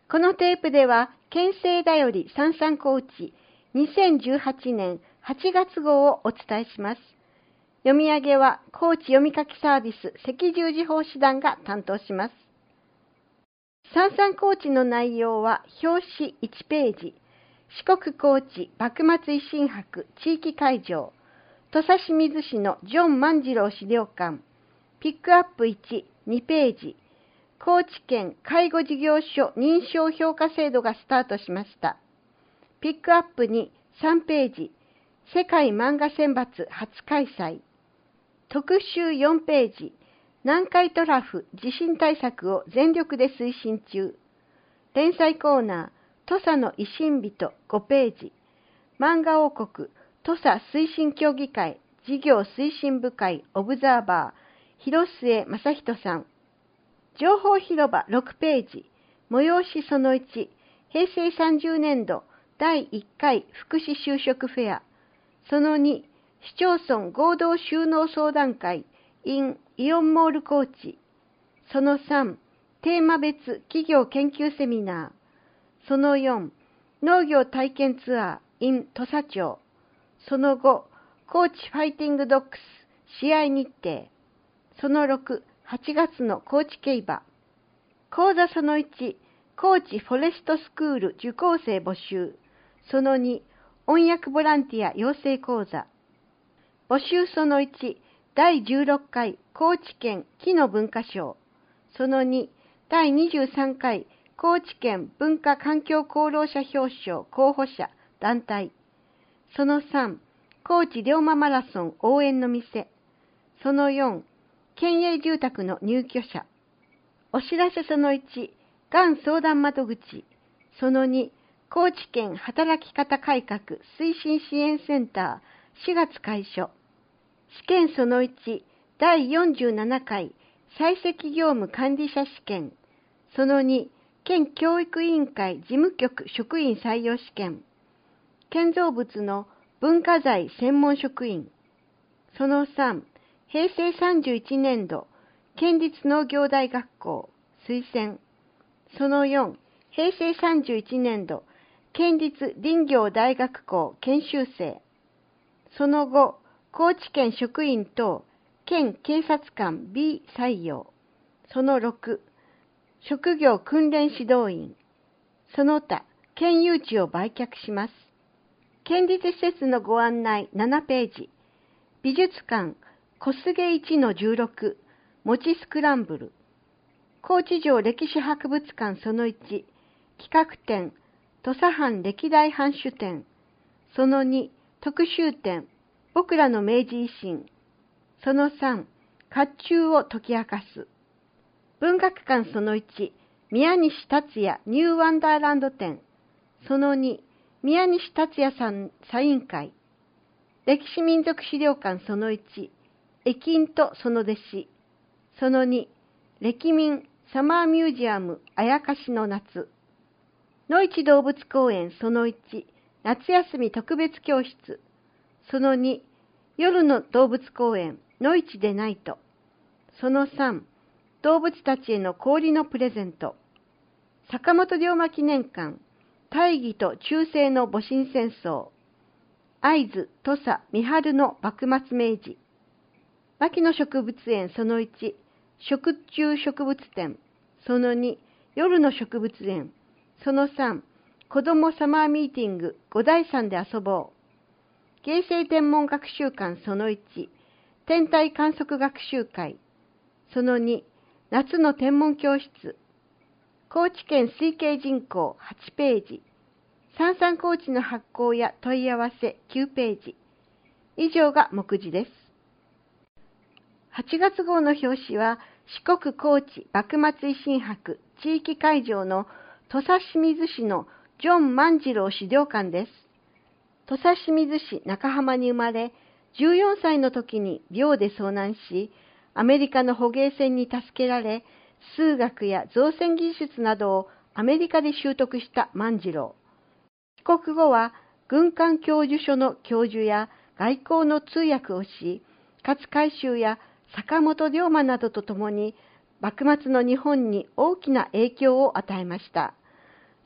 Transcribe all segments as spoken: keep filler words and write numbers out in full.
このテープでは、県政だよりさんさん高知にせんじゅうはちねんはちがつ号をお伝えします。読み上げは高知読み書きサービス赤十字奉仕団が担当します。さんさん高知の内容は表紙いちページ、四国高知幕末維新博地域会場、土佐清水市のジョン万次郎資料館、ピックアップいち、にページ、高知県介護事業所認証評価制度がスタートしました。ピックアップに、さんページ、世界漫画選抜初開催。特集よんページ、南海トラフ地震対策を全力で推進中。連載コーナー、土佐の維新人ごページ、漫画王国土佐推進協議会事業推進部会オブザーバー、広末正人さん。情報広場ろくページ、催しそのいち、平成さんじゅうねんどだいいっかい福祉就職フェア。そのに、市町村合同就農相談会 in イオンモール高知。そのさん、テーマ別企業研究セミナー。そのよん、農業体験ツアー in 土佐町。そのご、高知ファイティングドッグス試合日程。そのろく、はちがつの高知競馬。講座そのいち、高知フォレストスクール受講生募集。そのに、音訳ボランティア養成講座。募集そのいち、だいじゅうろっかい高知県木の文化賞。そのに、だいにじゅうさんかい高知県文化環境功労者表彰候補者団体。そのさん、高知龍馬マラソン応援の店。そのよん、県営住宅の入居者。お知らせそのいち、がん相談窓口。そのに、高知県働き方改革推進支援センターしがつ開所。試験そのいち、だいよんじゅうななかい採石業務管理者試験。そのに、県教育委員会事務局職員採用試験。建造物の文化財専門職員。そのさん、平成さんじゅういちねんど県立農業大学校推薦。そのよん、平成さんじゅういちねんど県立林業大学校研修生。そのご、高知県職員等県警察官 B 採用。そのろく、職業訓練指導員。その他、県有地を売却します。県立施設のご案内ななページ。美術館小菅いちのじゅうろく、餅スクランブル。高知城歴史博物館そのいち、企画展、土佐藩歴代藩主展。そのに、特集展、僕らの明治維新。そのさん、甲冑を解き明かす。文学館そのいち、宮西達也ニューワンダーランド展。そのに、宮西達也さんサイン会。歴史民族資料館そのいち、駅員とその弟子。そのに、歴民サマーミュージアムあやかしの夏。野市動物公園そのいち、夏休み特別教室。そのに、夜の動物公園野市でナイト。そのさん、動物たちへの氷のプレゼント。坂本龍馬記念館、大義と忠誠の戊辰戦争。会津土佐三春の幕末明治。牧野植物園そのいち、食虫植物展。そのに、夜の植物園。そのさん、子どもサマーミーティング五台山で遊ぼう。芸生天文学習館そのいち、天体観測学習会。そのに、夏の天文教室。高知県推計人口はちページ。三々高知の発行や問い合わせきゅうページ。以上が目次です。はちがつ号の表紙は四国高知幕末維新博地域会場の土佐清水市のジョン万次郎資料館です。土佐清水市中浜に生まれ、じゅうよんさいの時に漁で遭難し、アメリカの捕鯨船に助けられ、数学や造船技術などをアメリカで習得した万次郎。帰国後は軍艦教授所の教授や外交の通訳をし、勝海舟や坂本龍馬などと共に幕末の日本に大きな影響を与えました。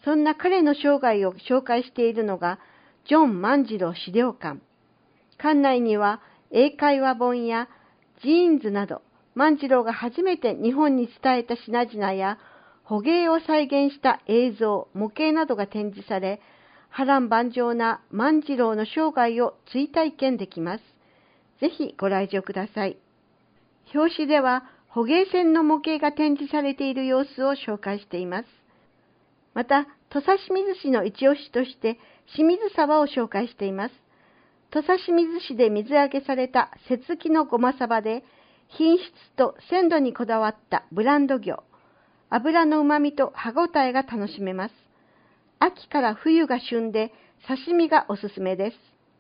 そんな彼の生涯を紹介しているのが、ジョン万次郎資料館。館内には英会話本やジーンズなど、万次郎が初めて日本に伝えた品々や捕鯨を再現した映像、模型などが展示され、波乱万丈な万次郎の生涯を追体験できます。ぜひご来場ください。表紙では捕鯨船の模型が展示されている様子を紹介しています。また、土佐清水市の一押しとして清水鯖を紹介しています。土佐清水市で水揚げされた節木のごま鯖で、品質と鮮度にこだわったブランド魚、脂の旨味と歯ごたえが楽しめます。秋から冬が旬で刺身がおすすめです。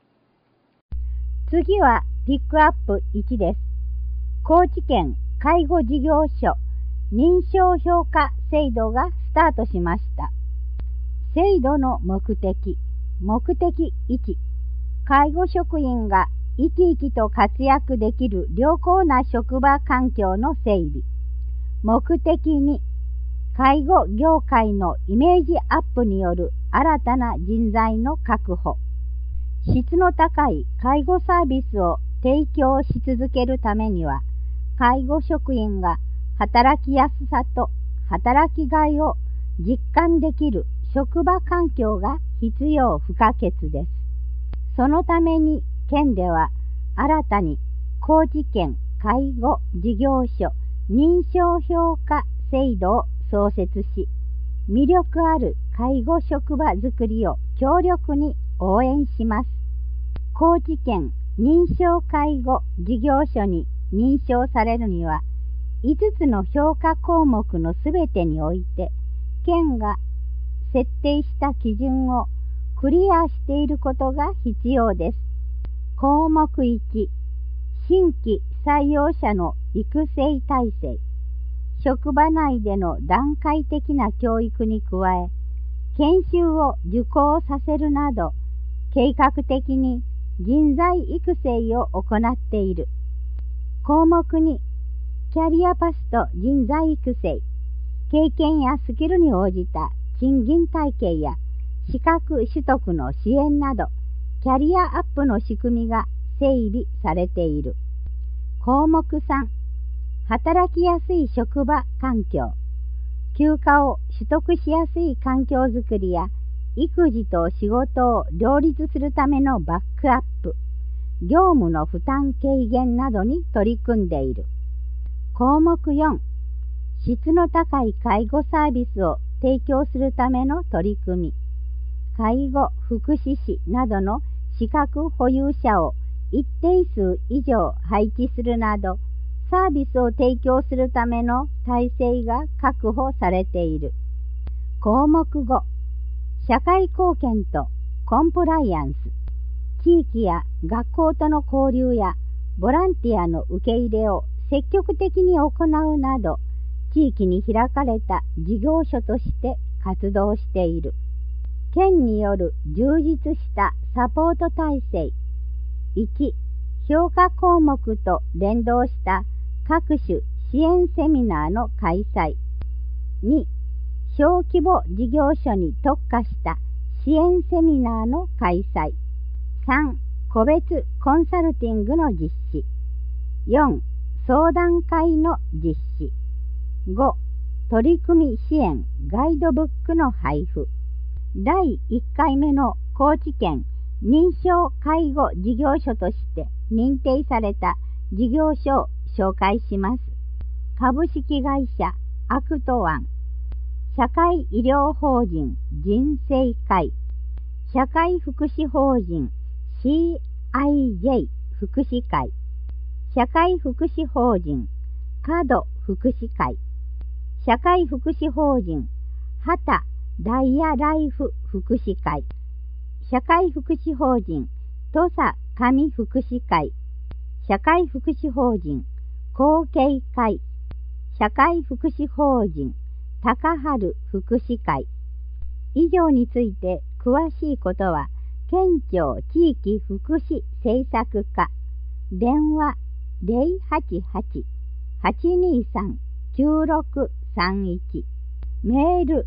次はピックアップいちです。高知県介護事業所認証評価制度がスタートしました。制度の目的。目的いち、介護職員が生き生きと活躍できる良好な職場環境の整備。目的に、介護業界のイメージアップによる新たな人材の確保。質の高い介護サービスを提供し続けるためには、介護職員が働きやすさと働きがいを実感できる職場環境が必要不可欠です。そのために県では新たに高知県介護事業所認証評価制度を創設し、魅力ある介護職場づくりを強力に応援します。高知県認証介護事業所に認証されるには、いつつの評価項目のすべてにおいて、県が設定した基準をクリアしていることが必要です。項目いち、新規採用者の育成体制。職場内での段階的な教育に加え、研修を受講させるなど、計画的に人材育成を行っている。項目に、キャリアパスと人材育成、経験やスキルに応じた賃金体系や資格取得の支援など、キャリアアップの仕組みが整備されている。項目さん、働きやすい職場環境。休暇を取得しやすい環境づくりや、育児と仕事を両立するためのバックアップ、業務の負担軽減などに取り組んでいる。項目よん、質の高い介護サービスを提供するための取り組み。介護福祉士などの資格保有者を一定数以上配置するなど、サービスを提供するための体制が確保されている。項目ご、社会貢献とコンプライアンス。地域や学校との交流やボランティアの受け入れを積極的に行うなど、地域に開かれた事業所として活動している。県による充実したサポート体制。いち、評価項目と連動した各種支援セミナーの開催。に、小規模事業所に特化した支援セミナーの開催。さん、個別コンサルティングの実施。よん、相談会の実施。ご、取り組み支援ガイドブックの配布。だいいっかいめの高知県認証介護事業所として認定された事業所を紹介します。株式会社アクトワン、社会医療法人人生会、社会福祉法人 シーアイジェー 福祉会、社会福祉法人角福祉会、社会福祉法人畑ダイヤライフ福祉会、社会福祉法人土佐上福祉会、社会福祉法人後継会、社会福祉法人高春福祉会。以上について詳しいことは、県庁地域福祉政策課、電話 ゼロはちはち はちにさん きゅうろくさんいち、メール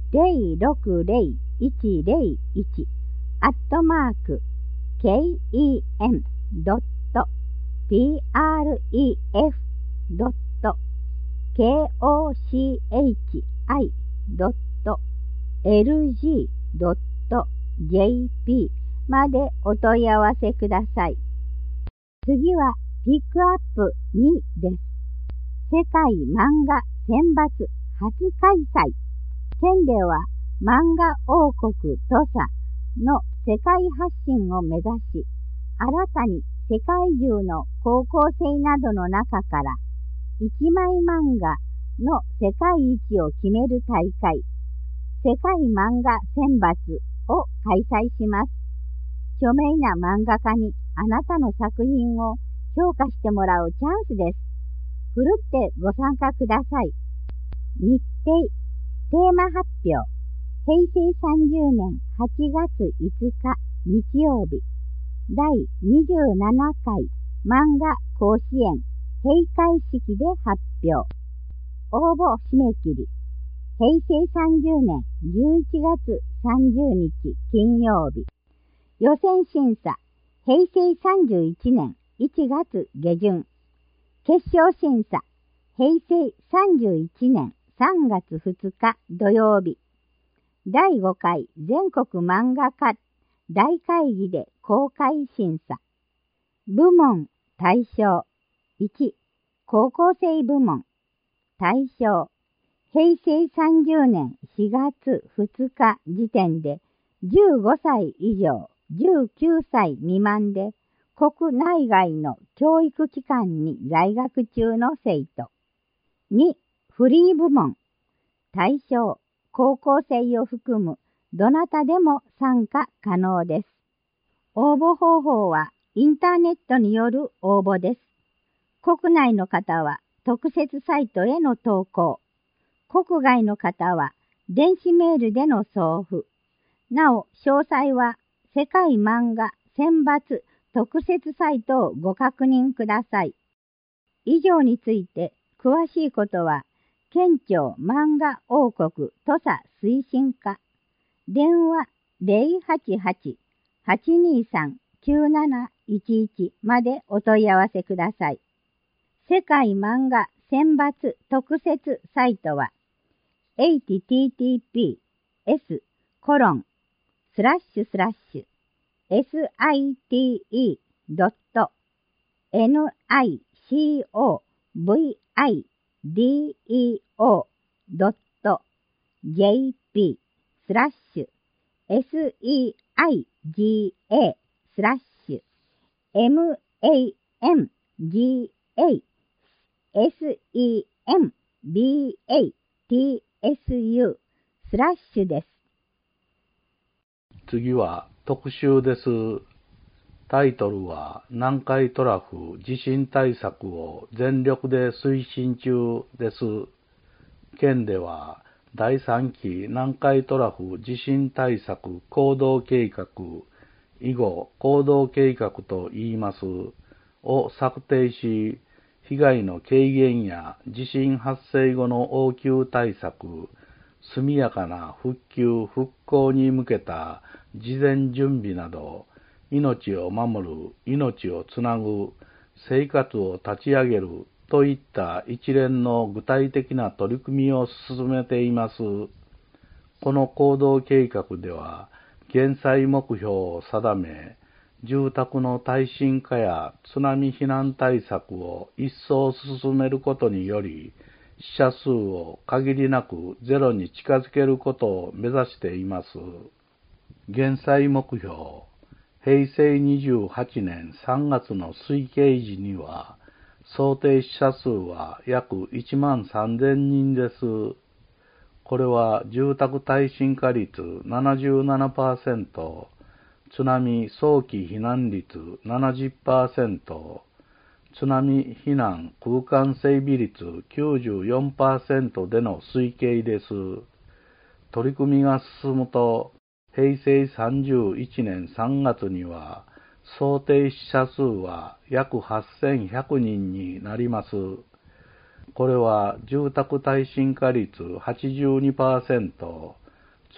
ゼロろくゼロいちゼロいちアットマーク ケーイーエム ドット ピーアールイーエフ ドット ケーオーシーエイチアイ ドット エルジー ドット ジェーピー までお問い合わせください。次はピックアップにです。世界漫画選抜初開催。県では漫画王国土佐の世界発信を目指し、新たに世界中の高校生などの中から一枚漫画の世界一を決める大会、世界漫画選抜を開催します。著名な漫画家にあなたの作品を評価してもらうチャンスです。ふるってご参加ください。日程、テーマ発表、へいせいさんじゅうねんはちがついつか日曜日、だいにじゅうななかい漫画甲子園閉会式で発表。応募締め切り、へいせいさんじゅうねんじゅういちがつさんじゅうにち金曜日。予選審査、へいせいさんじゅういちねんいちがつげじゅん。決勝審査、へいせいさんじゅういちねんさんがつふつか土曜日。だいごかい全国漫画家大会議で公開審査。部門対象いち、高校生部門対象、へいせいさんじゅうねんしがつふつか時点でじゅうごさい以上じゅうきゅうさい未満で国内外の教育機関に在学中の生徒。に、フリー部門対象、高校生を含むどなたでも参加可能です。応募方法はインターネットによる応募です。国内の方は特設サイトへの投稿。国外の方は電子メールでの送付。なお、詳細は世界漫画選抜特設サイトをご確認ください。以上について詳しいことは、県庁漫画王国土佐推進課、電話 ゼロはちはち はちにさん きゅうなないちいち までお問い合わせください。世界漫画選抜特設サイトは エイチティーティーピーエスコロンスラッシュスラッシュエスアイティーイードットエヌアイシーオーブイアイディーイーオードットジェーピースラッシュエスイーアイジーエースラッシュエムエーエムジーエーエスイーエムビーエーティーエスユースラッシュです。 次は特集です。タイトルは南海トラフ地震対策を全力で推進中です。県ではだいさんき南海トラフ地震対策行動計画、以後行動計画と言います、を策定し、被害の軽減や地震発生後の応急対策、速やかな復旧・復興に向けた事前準備など、命を守る、命をつなぐ、生活を立ち上げるといった一連の具体的な取り組みを進めています。この行動計画では、減災目標を定め、住宅の耐震化や津波避難対策を一層進めることにより、死者数を限りなくゼロに近づけることを目指しています。減災目標、へいせいにじゅうはちねんさんがつの推計時には、想定死者数は約いちまんさんぜんにんです。これは住宅耐震化率 ななじゅうななパーセント、津波早期避難率 ななじゅっパーセント、津波避難空間整備率 きゅうじゅうよんパーセント での推計です。取り組みが進むと、へいせいさんじゅういちねんさんがつには、想定死者数は約はっせんひゃくにんになります。これは住宅耐震化率 はちじゅうにパーセント、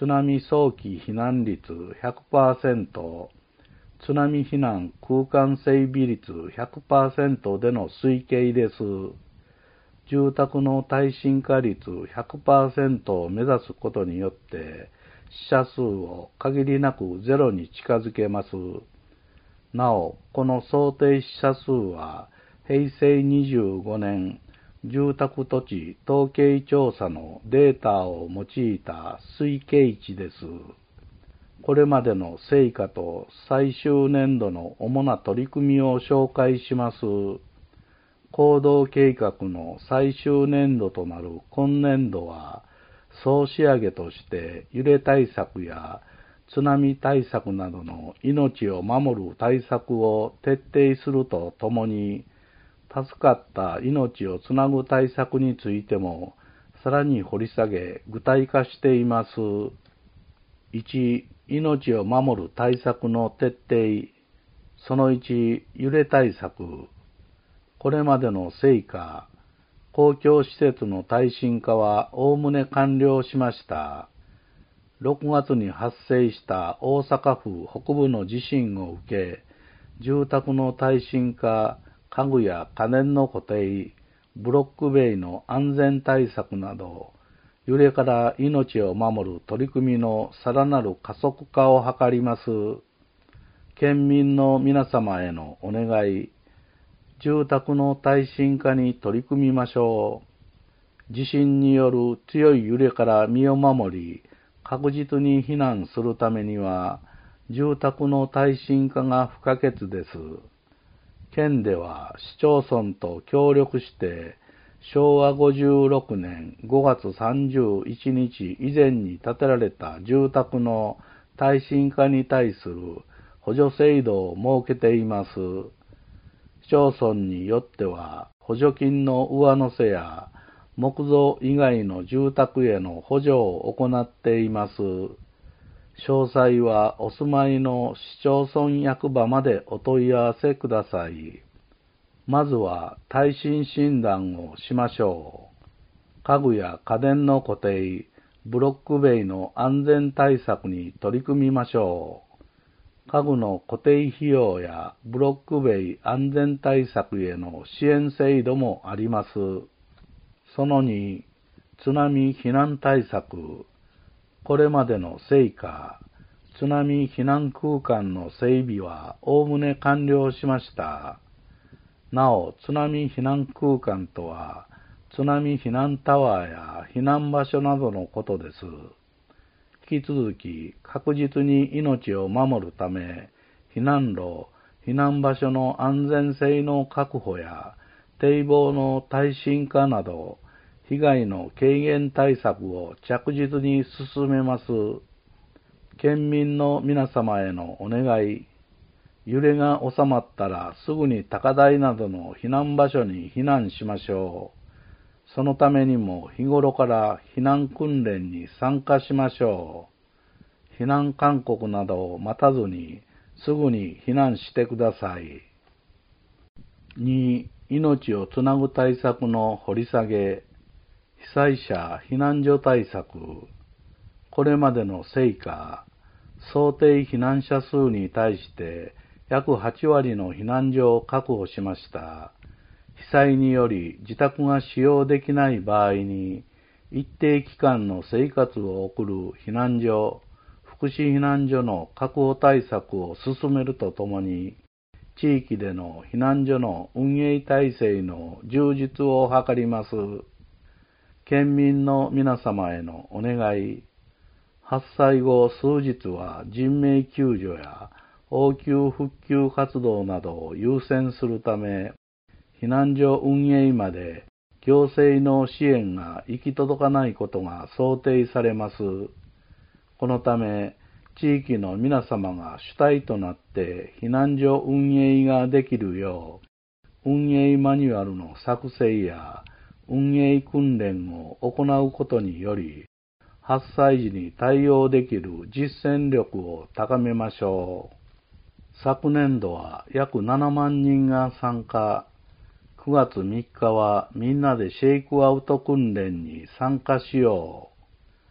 津波早期避難率 ひゃくパーセント、津波避難空間整備率 ひゃくパーセント での推計です。住宅の耐震化率 ひゃくパーセント を目指すことによって、死者数を限りなくゼロに近づけます。なお、この想定死者数は、へいせいにじゅうごねん、住宅土地統計調査のデータを用いた推計値です。これまでの成果と最終年度の主な取り組みを紹介します。行動計画の最終年度となる今年度は、総仕上げとして揺れ対策や津波対策などの命を守る対策を徹底するとともに、助かった命をつなぐ対策についてもさらに掘り下げ具体化しています。いち、命を守る対策の徹底。そのいち、揺れ対策。これまでの成果、公共施設の耐震化はおおむね完了しました。ろくがつに発生した大阪府北部の地震を受け、住宅の耐震化、家具や家電の固定、ブロック塀の安全対策など、揺れから命を守る取り組みのさらなる加速化を図ります。県民の皆様へのお願い、住宅の耐震化に取り組みましょう。地震による強い揺れから身を守り、確実に避難するためには、住宅の耐震化が不可欠です。県では市町村と協力して、しょうわごじゅうろくねんごがつさんじゅういちにち以前に建てられた住宅の耐震化に対する補助制度を設けています。市町村によっては補助金の上乗せや木造以外の住宅への補助を行っています。詳細はお住まいの市町村役場までお問い合わせください。まずは耐震診断をしましょう。家具や家電の固定、ブロック塀の安全対策に取り組みましょう。家具の固定費用やブロック塀安全対策への支援制度もあります。そのに、津波避難対策。これまでの成果、津波避難空間の整備はおおむね完了しました。なお、津波避難空間とは、津波避難タワーや避難場所などのことです。引き続き、確実に命を守るため、避難路、避難場所の安全性の確保や、堤防の耐震化など、被害の軽減対策を着実に進めます。県民の皆様へのお願い、揺れが収まったらすぐに高台などの避難場所に避難しましょう。そのためにも日頃から避難訓練に参加しましょう。避難勧告などを待たずにすぐに避難してください。に、命をつなぐ対策の掘り下げ。被災者避難所対策。これまでの成果、想定避難者数に対して約はちわりの避難所を確保しました。被災により自宅が使用できない場合に、一定期間の生活を送る避難所、福祉避難所の確保対策を進めるとともに、地域での避難所の運営体制の充実を図ります。県民の皆様へのお願い、発災後数日は人命救助や応急復旧活動などを優先するため、避難所運営まで行政の支援が行き届かないことが想定されます。このため、地域の皆様が主体となって避難所運営ができるよう、運営マニュアルの作成や運営訓練を行うことにより、発災時に対応できる実践力を高めましょう。昨年度は約ななまんにんが参加。くがつみっかはみんなでシェイクアウト訓練に参加しよう。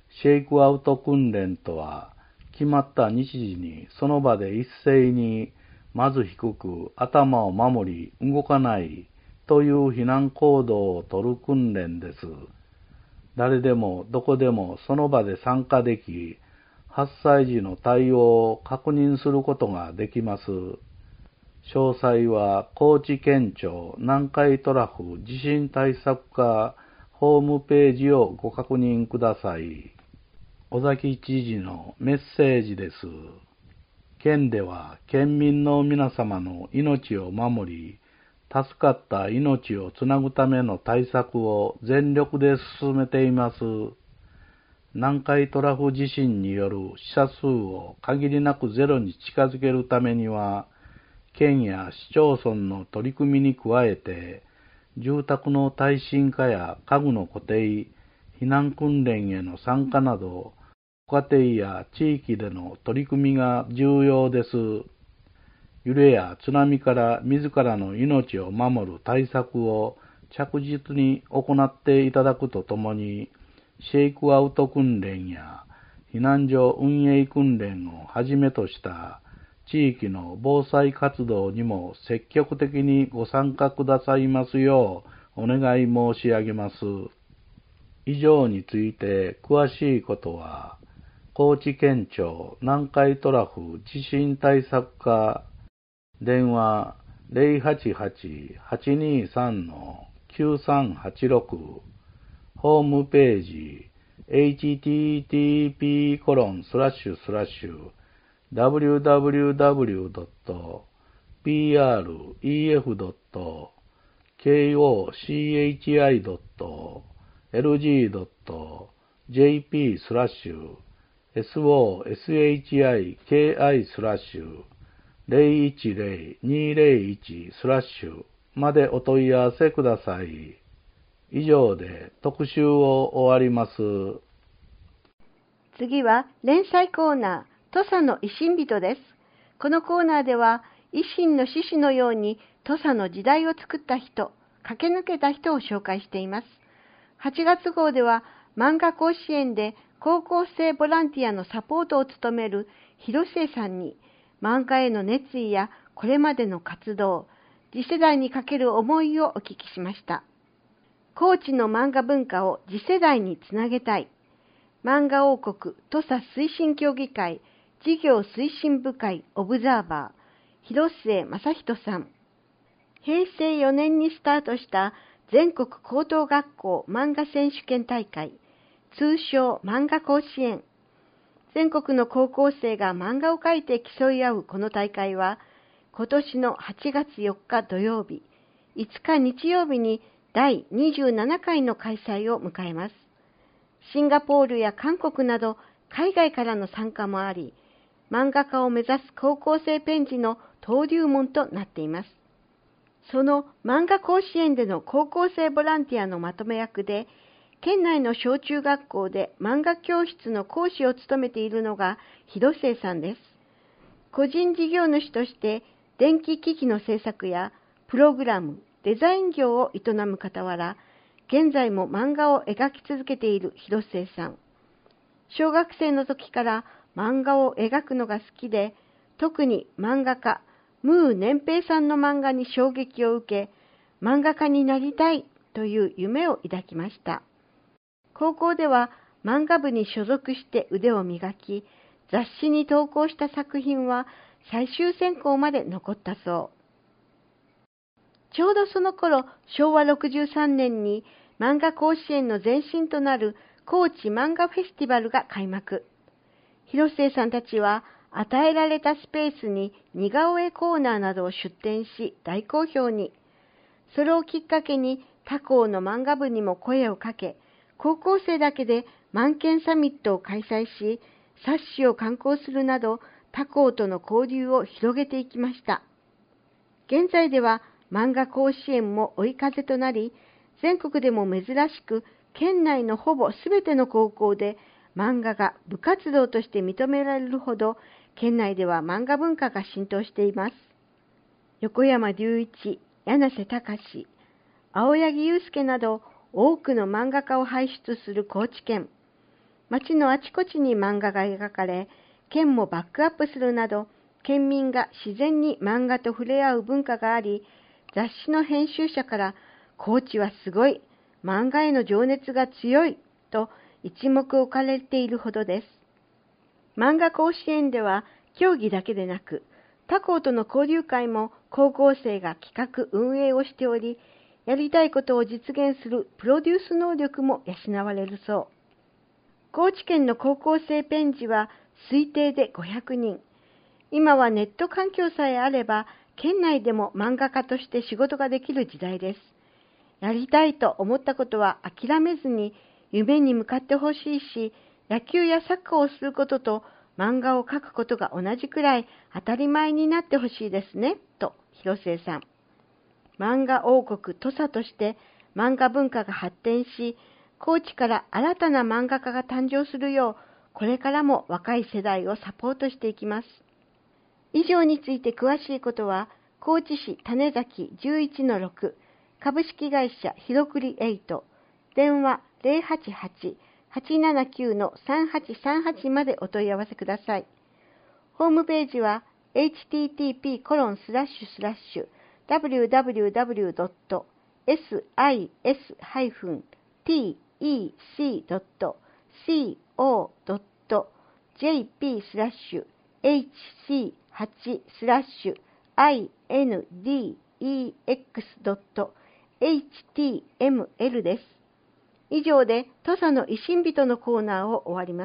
シェイクアウト訓練とは、決まった日時にその場で一斉にまず低く頭を守り動かないという避難行動をとる訓練です。誰でもどこでもその場で参加でき、発災時の対応を確認することができます。詳細は高知県庁南海トラフ地震対策課ホームページをご確認ください。尾崎知事のメッセージです。県では県民の皆様の命を守り、助かった命をつなぐための対策を全力で進めています。南海トラフ地震による死者数を限りなくゼロに近づけるためには、県や市町村の取り組みに加えて、住宅の耐震化や家具の固定、避難訓練への参加など、ご家庭や地域での取り組みが重要です。揺れや津波から自らの命を守る対策を着実に行っていただくとともに、シェイクアウト訓練や避難所運営訓練をはじめとした地域の防災活動にも積極的にご参加くださいますようお願い申し上げます。以上について詳しいことは、高知県庁南海トラフ地震対策課電話 ゼロはちはち はちにさん きゅうさんはちろく ホームページ エイチティーティーピーコロンスラッシュスラッシュダブリューダブリューダブリュードットピーアールイーエフドットケーオーシーエイチアイドットエルジードットジェーピースラッシュエスオーエスエイチアイケーアイスラッシュゼロいちゼロにゼロいちスラッシュまでお問い合わせください。以上で特集を終わります。 次は連載コーナー、土佐の維新人です。このコーナーでは、維新の志士のように土佐の時代を作った人、駆け抜けた人を紹介しています。はちがつ号では、漫画甲子園で高校生ボランティアのサポートを務める広末さんに、漫画への熱意やこれまでの活動、次世代にかける思いをお聞きしました。高知の漫画文化を次世代につなげたい。漫画王国土佐推進協議会事業推進部会オブザーバー、広末正人さん。へいせいよねんにスタートした全国高等学校漫画選手権大会、通称漫画甲子園。全国の高校生が漫画を描いて競い合うこの大会は、今年のはちがつよっか土曜日、いつか日曜日にだいにじゅうななかいの開催を迎えます。シンガポールや韓国など海外からの参加もあり、漫画家を目指す高校生ペン児の登竜門となっています。その漫画甲子園での高校生ボランティアのまとめ役で、県内の小中学校で漫画教室の講師を務めているのが広末さんです。個人事業主として電気機器の製作やプログラム、デザイン業を営む傍ら、現在も漫画を描き続けている広末さん。小学生の時から漫画を描くのが好きで、特に漫画家、ムー年平さんの漫画に衝撃を受け、漫画家になりたいという夢を抱きました。高校では漫画部に所属して腕を磨き、雑誌に投稿した作品は最終選考まで残ったそう。ちょうどその頃、しょうわろくじゅうさんねんに漫画甲子園の前身となる高知漫画フェスティバルが開幕。広末さんたちは与えられたスペースに似顔絵コーナーなどを出展し大好評に。それをきっかけに他校の漫画部にも声をかけ、高校生だけで漫研サミットを開催し、冊子を刊行するなど他校との交流を広げていきました。現在では漫画甲子園も追い風となり、全国でも珍しく県内のほぼすべての高校で漫画が部活動として認められるほど、県内では漫画文化が浸透しています。横山隆一、柳瀬隆、青柳祐介など多くの漫画家を輩出する高知県。 町のあちこちに漫画が描かれ、県もバックアップするなど、県民が自然に漫画と触れ合う文化があり、雑誌の編集者から、高知はすごい、漫画への情熱が強い、と一目置かれているほどです。漫画甲子園では、競技だけでなく、他校との交流会も高校生が企画運営をしており、やりたいことを実現するプロデュース能力も養われるそう。高知県の高校生ペン児は推定でごひゃくにん。今はネット環境さえあれば、県内でも漫画家として仕事ができる時代です。やりたいと思ったことは諦めずに、夢に向かってほしいし、野球やサッカーをすることと漫画を描くことが同じくらい当たり前になってほしいですね、と広末さん。漫画王国土佐として漫画文化が発展し、高知から新たな漫画家が誕生するよう、これからも若い世代をサポートしていきます。以上について詳しいことは、高知市種崎 じゅういちのろく 株式会社ひろくりエイト、電話 ゼロはちはち はちななきゅう さんはちさんはち までお問い合わせください。ホームページは エイチティーティーピーコロンスラッシュスラッシュダブリューダブリューダブリュードットシスダブリューティーシードットコドットジェーピースラッシュエイチシーはちスラッシュアイエヌディーイーエックスドットエイチティーエムエル です。以上で土佐の維新人のコーナーを終わります。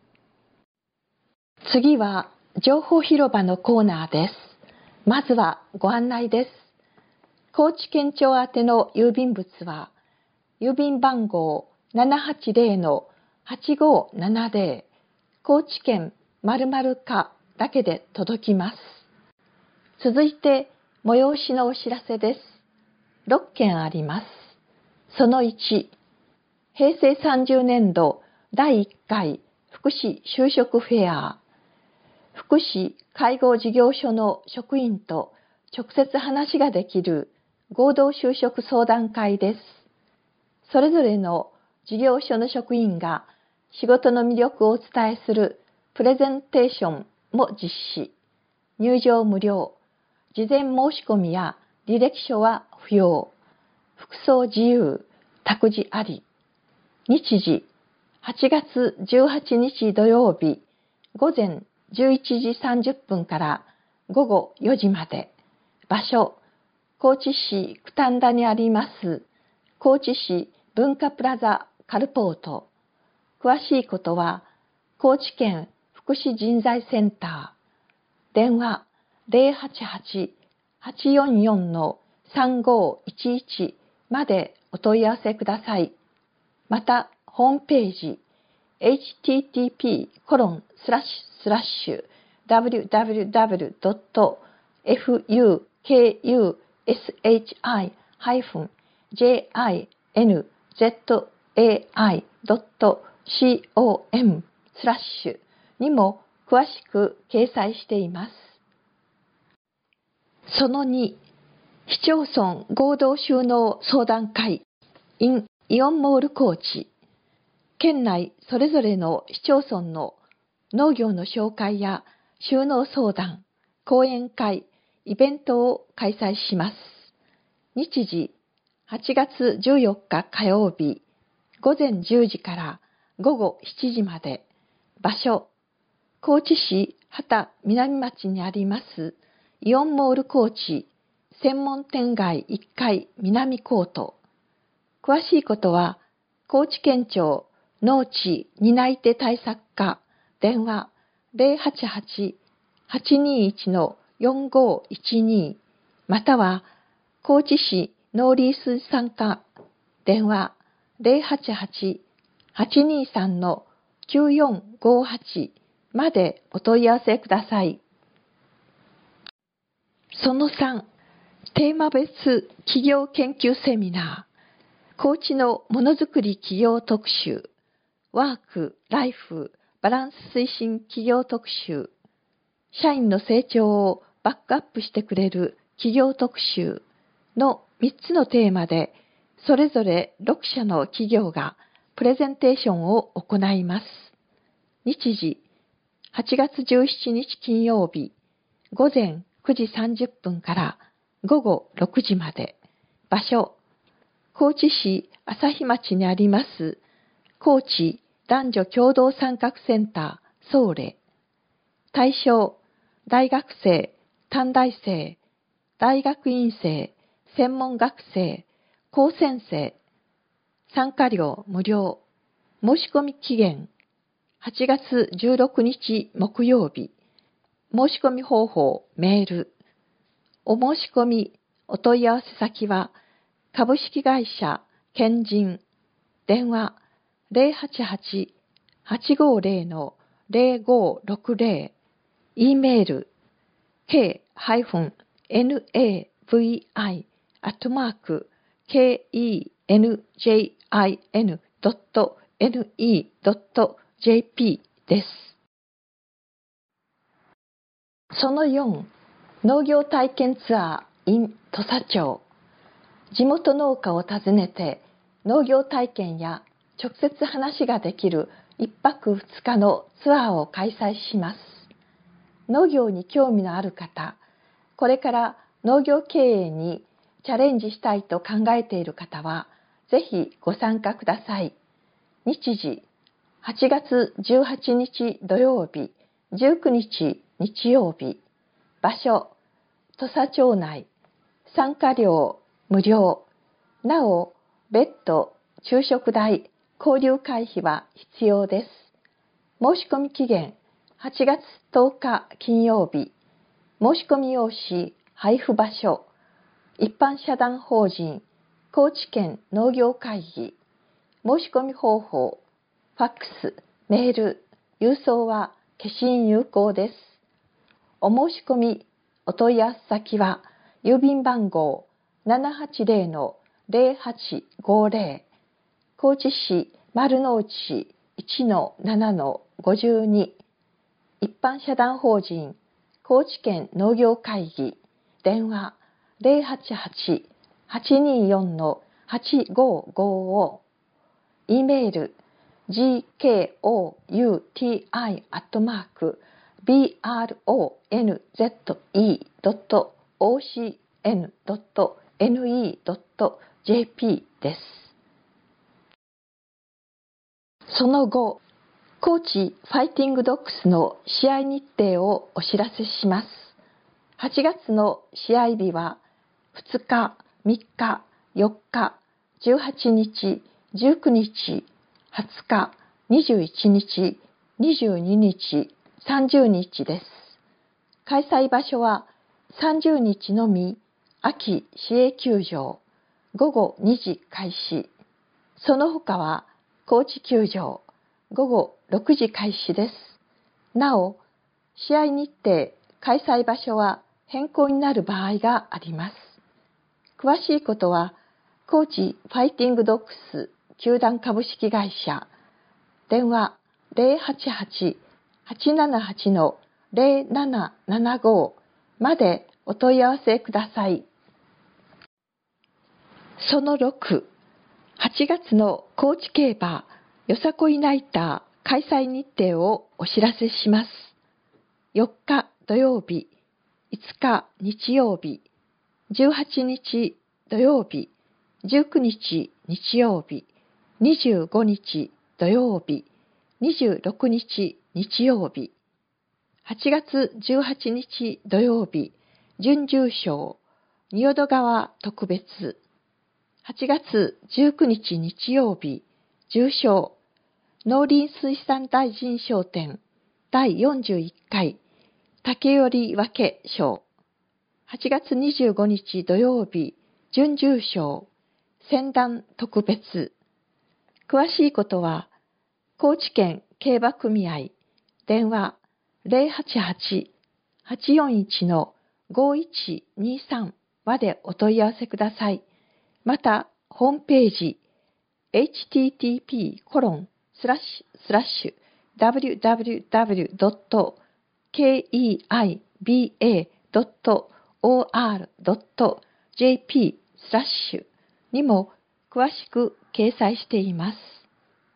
次は情報広場のコーナーです。まずはご案内です。高知県庁宛ての郵便物は、郵便番号 ななはちゼロのはちごーななゼロ 高知県〇〇課だけで届きます。続いて催しのお知らせです。ろっけんあります。そのいち、へいせいさんじゅうねんどだいいっかい福祉就職フェア。福祉介護事業所の職員と直接話ができる合同就職相談会です。それぞれの事業所の職員が仕事の魅力をお伝えするプレゼンテーションも実施。入場無料。事前申し込みや履歴書は不要。服装自由。託児あり。日時、はちがつじゅうはちにち土曜日、午前じゅういちじさんじゅっぷんから午後よじまで。場所、高知市九反田にあります高知市文化プラザカルポート。詳しいことは高知県福祉人材センター。電話ゼロはちはち はちよんよん さんごいちいちまでお問い合わせください。また、ホームページ エイチティーティーピーコロンスラッシュスラッシュダブリューダブリューダブリュードットエフユーケーユーエスエイチアイハイフンジェーアイエヌゼットエーアイドットコムスラッシュにも詳しく掲載しています。そのに、市町村合同就農相談会 in イオンモール高知。県内それぞれの市町村の農業の紹介や就農相談、講演会、イベントを開催します。日時、はちがつじゅうよっか火曜日、午前じゅうじから午後しちじまで。場所、高知市畑南町にありますイオンモール高知専門店街いっかい南コート。詳しいことは、高知県庁農地担い手対策課電話ゼロはちはち はちにいち よんごいちにまたは高知市農林水産課電話ゼロはちはち はちにさん きゅうよんごはちまでお問い合わせください。そのさん、テーマ別企業研究セミナー。高知のものづくり企業特集、ワーク・ライフ・バランス推進企業特集、社員の成長をバックアップしてくれる企業特集のみっつのテーマで、それぞれろくしゃの企業がプレゼンテーションを行います。日時、はちがつじゅうしちにち金曜日、午前くじさんじゅっぷんから午後ろくじまで。場所、高知市朝日町にあります高知男女共同参画センターソーレ。対象、大学生、短大生、大学院生、専門学生、高専生。参加料無料。申し込み期限、はちがつじゅうろくにち木曜日。申し込み方法、メール。お申し込み、お問い合わせ先は、株式会社健人。電話 ゼロはちはち はちごゼロ の ゼロごろくゼロ。e メール ケーエヌエーブイアイ アットマーク ケーイーエヌジェーアイエヌ ドット エヌイー ドット ジェーピー です。そのよん、農業体験ツアー in 土佐町。地元農家を訪ねて農業体験や直接話ができるいっぱくふつかのツアーを開催します。農業に興味のある方、これから農業経営にチャレンジしたいと考えている方は、ぜひご参加ください。日時、はちがつじゅうはちにち土曜日、じゅうくにち日曜日。場所、土佐町内。参加料無料。なお、別途昼食代、交流会費は必要です。申し込み期限、はちがつとおか金曜日。申し込み用紙、配布場所。一般社団法人高知県農業会議。申し込み方法、ファックス、メール、郵送は消印有効です。お申し込み、お問い合わせ先は郵便番号 ななはちゼロのゼロはちごゼロ、高知市丸の内 いちのななのごじゅうに、一般社団法人高知県農業会議。電話ゼロはちはち はちによんのはちごごゼロ。e メール ジーケーオーユーティーアイ アットマーク ビーアールオーエヌゼットイー ドット オーシーエヌ ドット エヌイー ドット ジェーピー です。その後、高知ファイティングドッグスの試合日程をお知らせします。はちがつの試合日はふつか、みっか、よっか、じゅうはちにち、じゅうくにち、はつか、にじゅういちにち、にじゅうににち、さんじゅうにちです。開催場所はさんじゅうにちのみ秋市営球場、ごごにじ開始。その他は高知球場、ごごろくじ開始です。なお、試合日程、開催場所は変更になる場合があります。詳しいことは、高知ファイティングドッグス球団株式会社、電話ゼロはちはち はちななはちのゼロななななごまでお問い合わせください。そのろく、はちがつの高知競馬よさこいナイター開催日程をお知らせします。よっか土曜日、いつか日曜日、じゅうはちにち土曜日、じゅうくにち日曜日、にじゅうごにち土曜日、にじゅうろくにち日曜日、はちがつじゅうはちにち土曜日、準優勝、仁淀川特別、はちがつじゅうくにち日曜日、重賞、農林水産大臣賞典だいよんじゅういっかい竹寄分賞、はちがつにじゅうごにち土曜日、準優勝、船団特別。詳しいことは、高知県競馬組合、電話ゼロはちはち はちよんいちのごいちにさんまでお問い合わせください。また、ホームページ、エイチティーティーピーコロンスラッシュスラッシュダブリューダブリューダブリュードットケーイーアイビーエードットオーアールドットジェーピースラッシュにも詳しく掲載しています。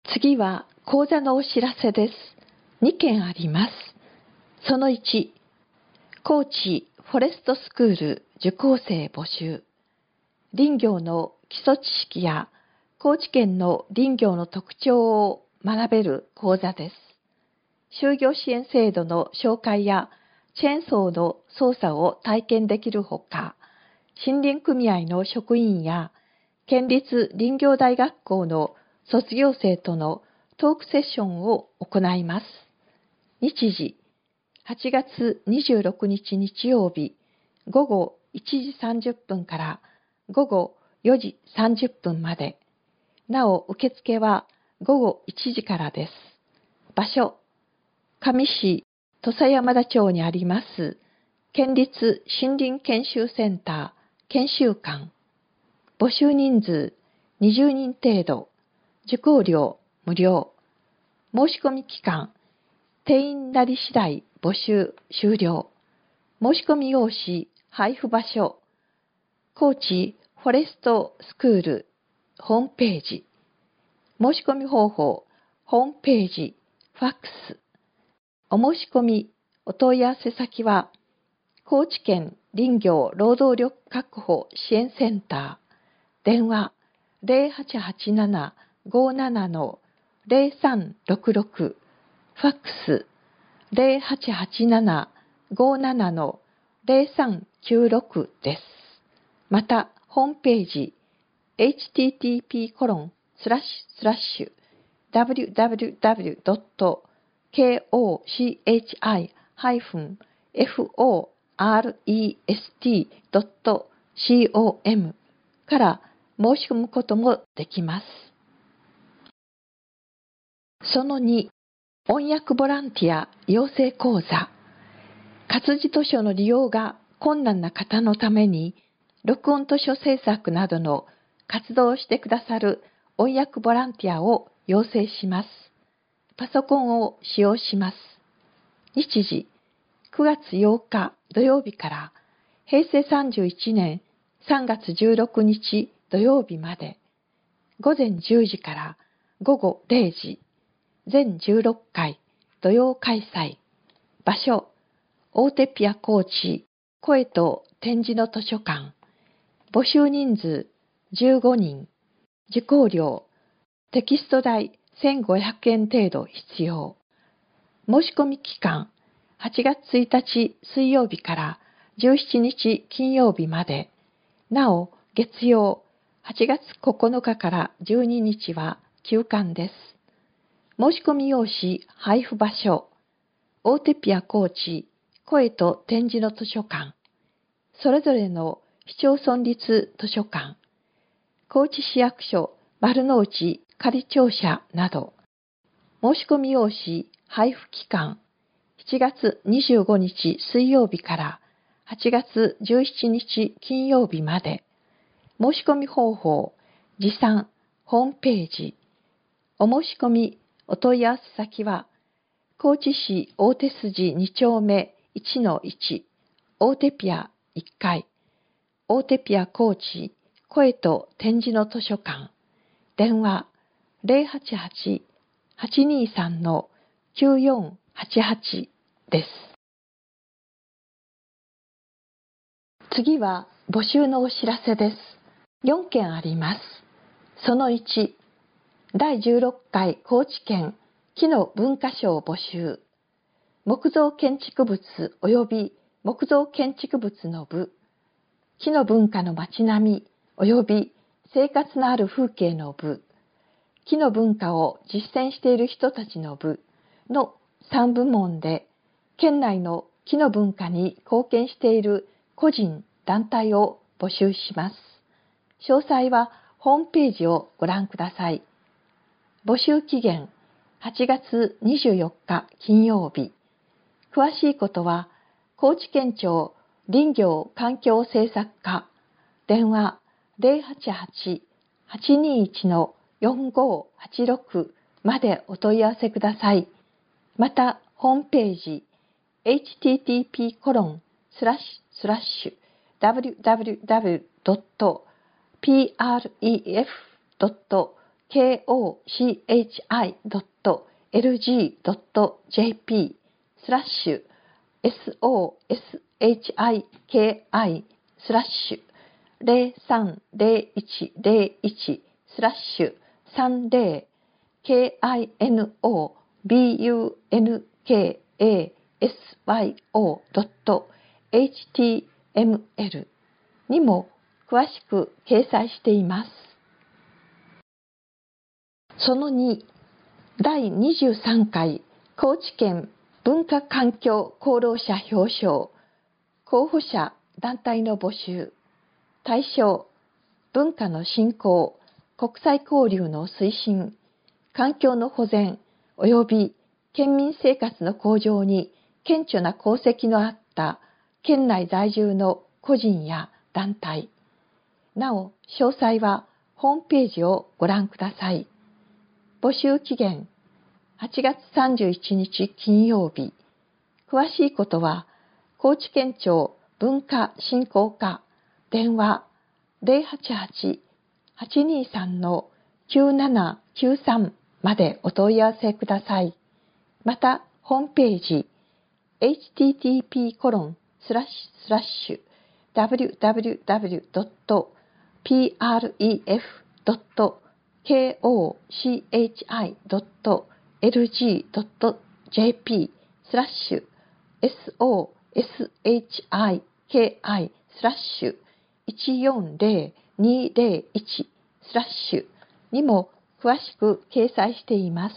次は講座のお知らせです。にけんあります。そのいち、高知フォレストスクール受講生募集。林業の基礎知識や高知県の林業の特徴を学べる講座です。就業支援制度の紹介やチェーンソーの操作を体験できるほか、森林組合の職員や県立林業大学校の卒業生とのトークセッションを行います。日時、はちがつにじゅうろくにち日曜日、ごごいちじさんじゅっぷんからごごよじさんじゅっぷんまで。なお、受付はごごいちじからです。場所、香美市土佐山田町にあります県立森林研修センター研修館。募集人数にじゅうにん程度。受講料無料。申し込み期間、定員なり次第募集終了。申し込み用紙、配布場所、高知フォレストスクールホームページ。申し込み方法、ホームページ、ファックス。お申し込み、お問い合わせ先は、高知県林業労働力確保支援センター、電話ゼロはちはちなな ごーなな のゼロさんろくろく、ファックスゼロはちはちなな ごーなな のゼロさんきゅうろくです。また、ホームページ、エイチティーティーピーコロンスラッシュスラッシュ ダブリューダブリューダブリュードットコチハイフンフォーアールイーエスティードットコム から申し込むこともできます。そのに、翻訳ボランティア養成講座。活字図書の利用が困難な方のために、録音図書制作などの活動をしてくださる翻訳ボランティアを養成します。パソコンを使用します。日時、くがつようか土曜日からへいせいさんじゅういちねんさんがつじゅうろくにち土曜日まで、ごぜんじゅうじからごごれいじ、全じゅうろっかい土曜開催。場所、大手ピア高知声と展示の図書館。募集人数じゅうごにん。受講料、テキスト代せんごひゃくえん程度必要。申し込み期間、はちがつついたち水曜日からじゅうしちにち金曜日まで。なお、月曜、はちがつここのかからじゅうににちは休館です。申し込み用紙、配布場所、大手ピア高知声と展示の図書館。それぞれの市町村立図書館、高知市役所丸の内仮庁舎など。申し込み用紙、配布期間、しちがつにじゅうごにち水曜日からはちがつじゅうしちにち金曜日まで。申し込み方法、持参、ホームページ。お申し込み、お問い合わせ先は、高知市大手筋にちょうめいちのいち、大手ピアいっかい、大手ピア高知声と展示の図書館。電話ゼロはちはち はちにさん のきゅうよんはちはちです。次は募集のお知らせです。よんけんあります。そのいち、だいじゅうろっかい高知県木の文化賞募集。木造建築物及び木造建築物の部、木の文化の街並み及び生活のある風景の部、木の文化を実践している人たちの部のさんぶもんで、県内の木の文化に貢献している個人、団体を募集します。詳細はホームページをご覧ください。募集期限はちがつにじゅうよっか金曜日。詳しいことは高知県庁林業環境政策課、電話ゼロはちはち はちにいち のよんごはちろくまでお問い合わせください。また、ホームページ、エイチティーティーピーコロンスラッシュスラッシュ ダブリューダブリューダブリュードットピーアールイーエフドットケーオーシーエイチアイドットエルジードットジェーピー スラッシュ エスオーエスエイチアイケーアイ スラッシュゼロさんゼロいちゼロいちスラッシュさんゼロ ケーアイエヌオービーユーエヌケーエーエスワイオードットエイチティーエムエル にも詳しく掲載しています。そのに、だいにじゅうさんかい高知県文化環境功労者表彰候補者団体の募集対象文化の振興国際交流の推進環境の保全及び県民生活の向上に顕著な功績のあった県内在住の個人や団体なお詳細はホームページをご覧ください。募集期限はちがつさんじゅういちにち金曜日。詳しいことは高知県庁文化振興課電話 ゼロはちはち はちにさん きゅうななきゅうさん までお問い合わせください。またホームページ エイチティーティーピーコロンスラッシュスラッシュダブリューダブリューダブリュードットピーアールイーエフドットケーオーシーエイチアイドットエルジードットジェーピー スラッシュ エスオーエスエイチアイケーアイ スラッシュいちよんゼロにゼロいちスラッシュにも詳しく掲載しています。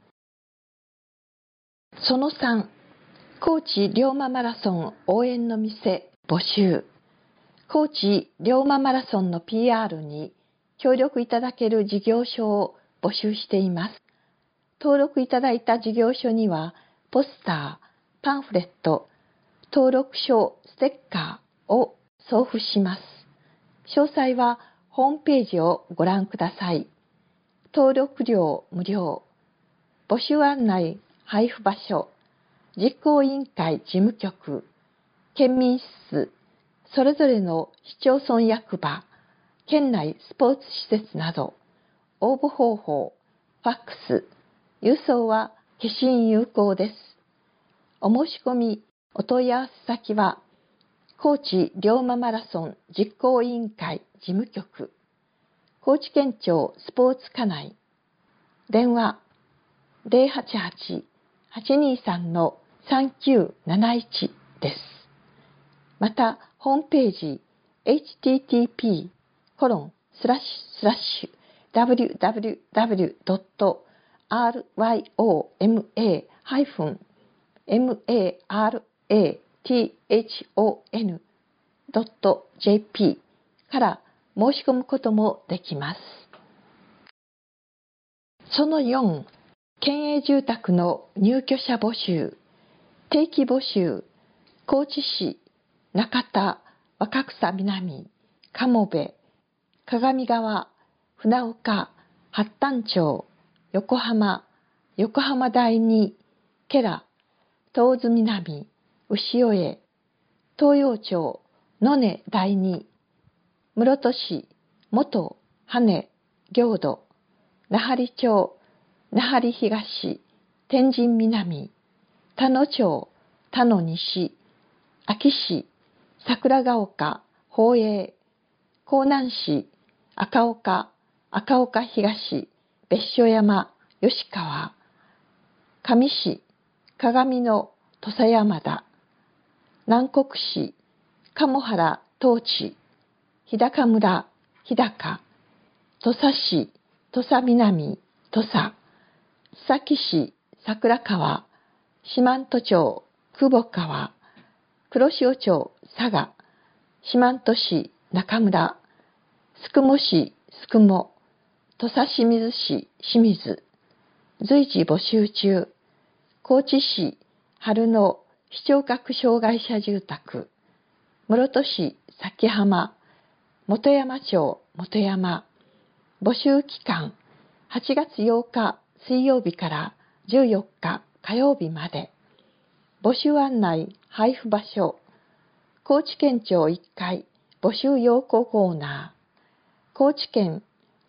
そのさん、高知龍馬マラソン応援の店募集。高知龍馬マラソンの ピーアール に協力いただける事業所を募集しています。登録いただいた事業所には、ポスター、パンフレット、登録書、ステッカーを送付します。詳細はホームページをご覧ください。登録料無料。募集案内、配布場所、実行委員会事務局、県民室、それぞれの市町村役場、県内スポーツ施設など、応募方法、ファックス、郵送は消印有効です。お申し込み、お問い合わせ先は、高知龍馬マラソン実行委員会事務局、高知県庁スポーツ課内、電話ゼロはちはち はちにさん さんきゅうなないちです。また、ホームページ エイチティーティーピーコロンスラッシュスラッシュダブリューダブリューダブリュードットアールワイオーエムエーハイフンエムエーアールエーティーエイチオーエヌドットジェーピー から申し込むこともできます。そのよん、県営住宅の入居者募集、定期募集、高知市、中田、若草南、鴨部、鏡川、船岡、八反町、横浜、横浜第二、慶良、東津南、牛尾江、東洋町、野根第二、室戸市、元、羽、行土、奈半利町、奈半利東、天神南、田野町、田野西、安芸市、桜ヶ丘、宝永、江南市、赤岡、赤岡東、別所山、吉川、上市、鏡野、土佐山田、南国市、鴨原、東地、日高村、日高、土佐市、土佐南、土佐、須崎市、桜川、四万十町、久保川、黒潮町、佐賀、四万十市、中村、宿毛市、宿毛、土佐清水市、清水、随時募集中、高知市、春野、視聴覚障害者住宅、室戸市、崎浜、本山町、本山、募集期間、はちがつようか水曜日からじゅうよっか火曜日まで、募集案内、配布場所、高知県庁いっかい募集要項コーナー、高知県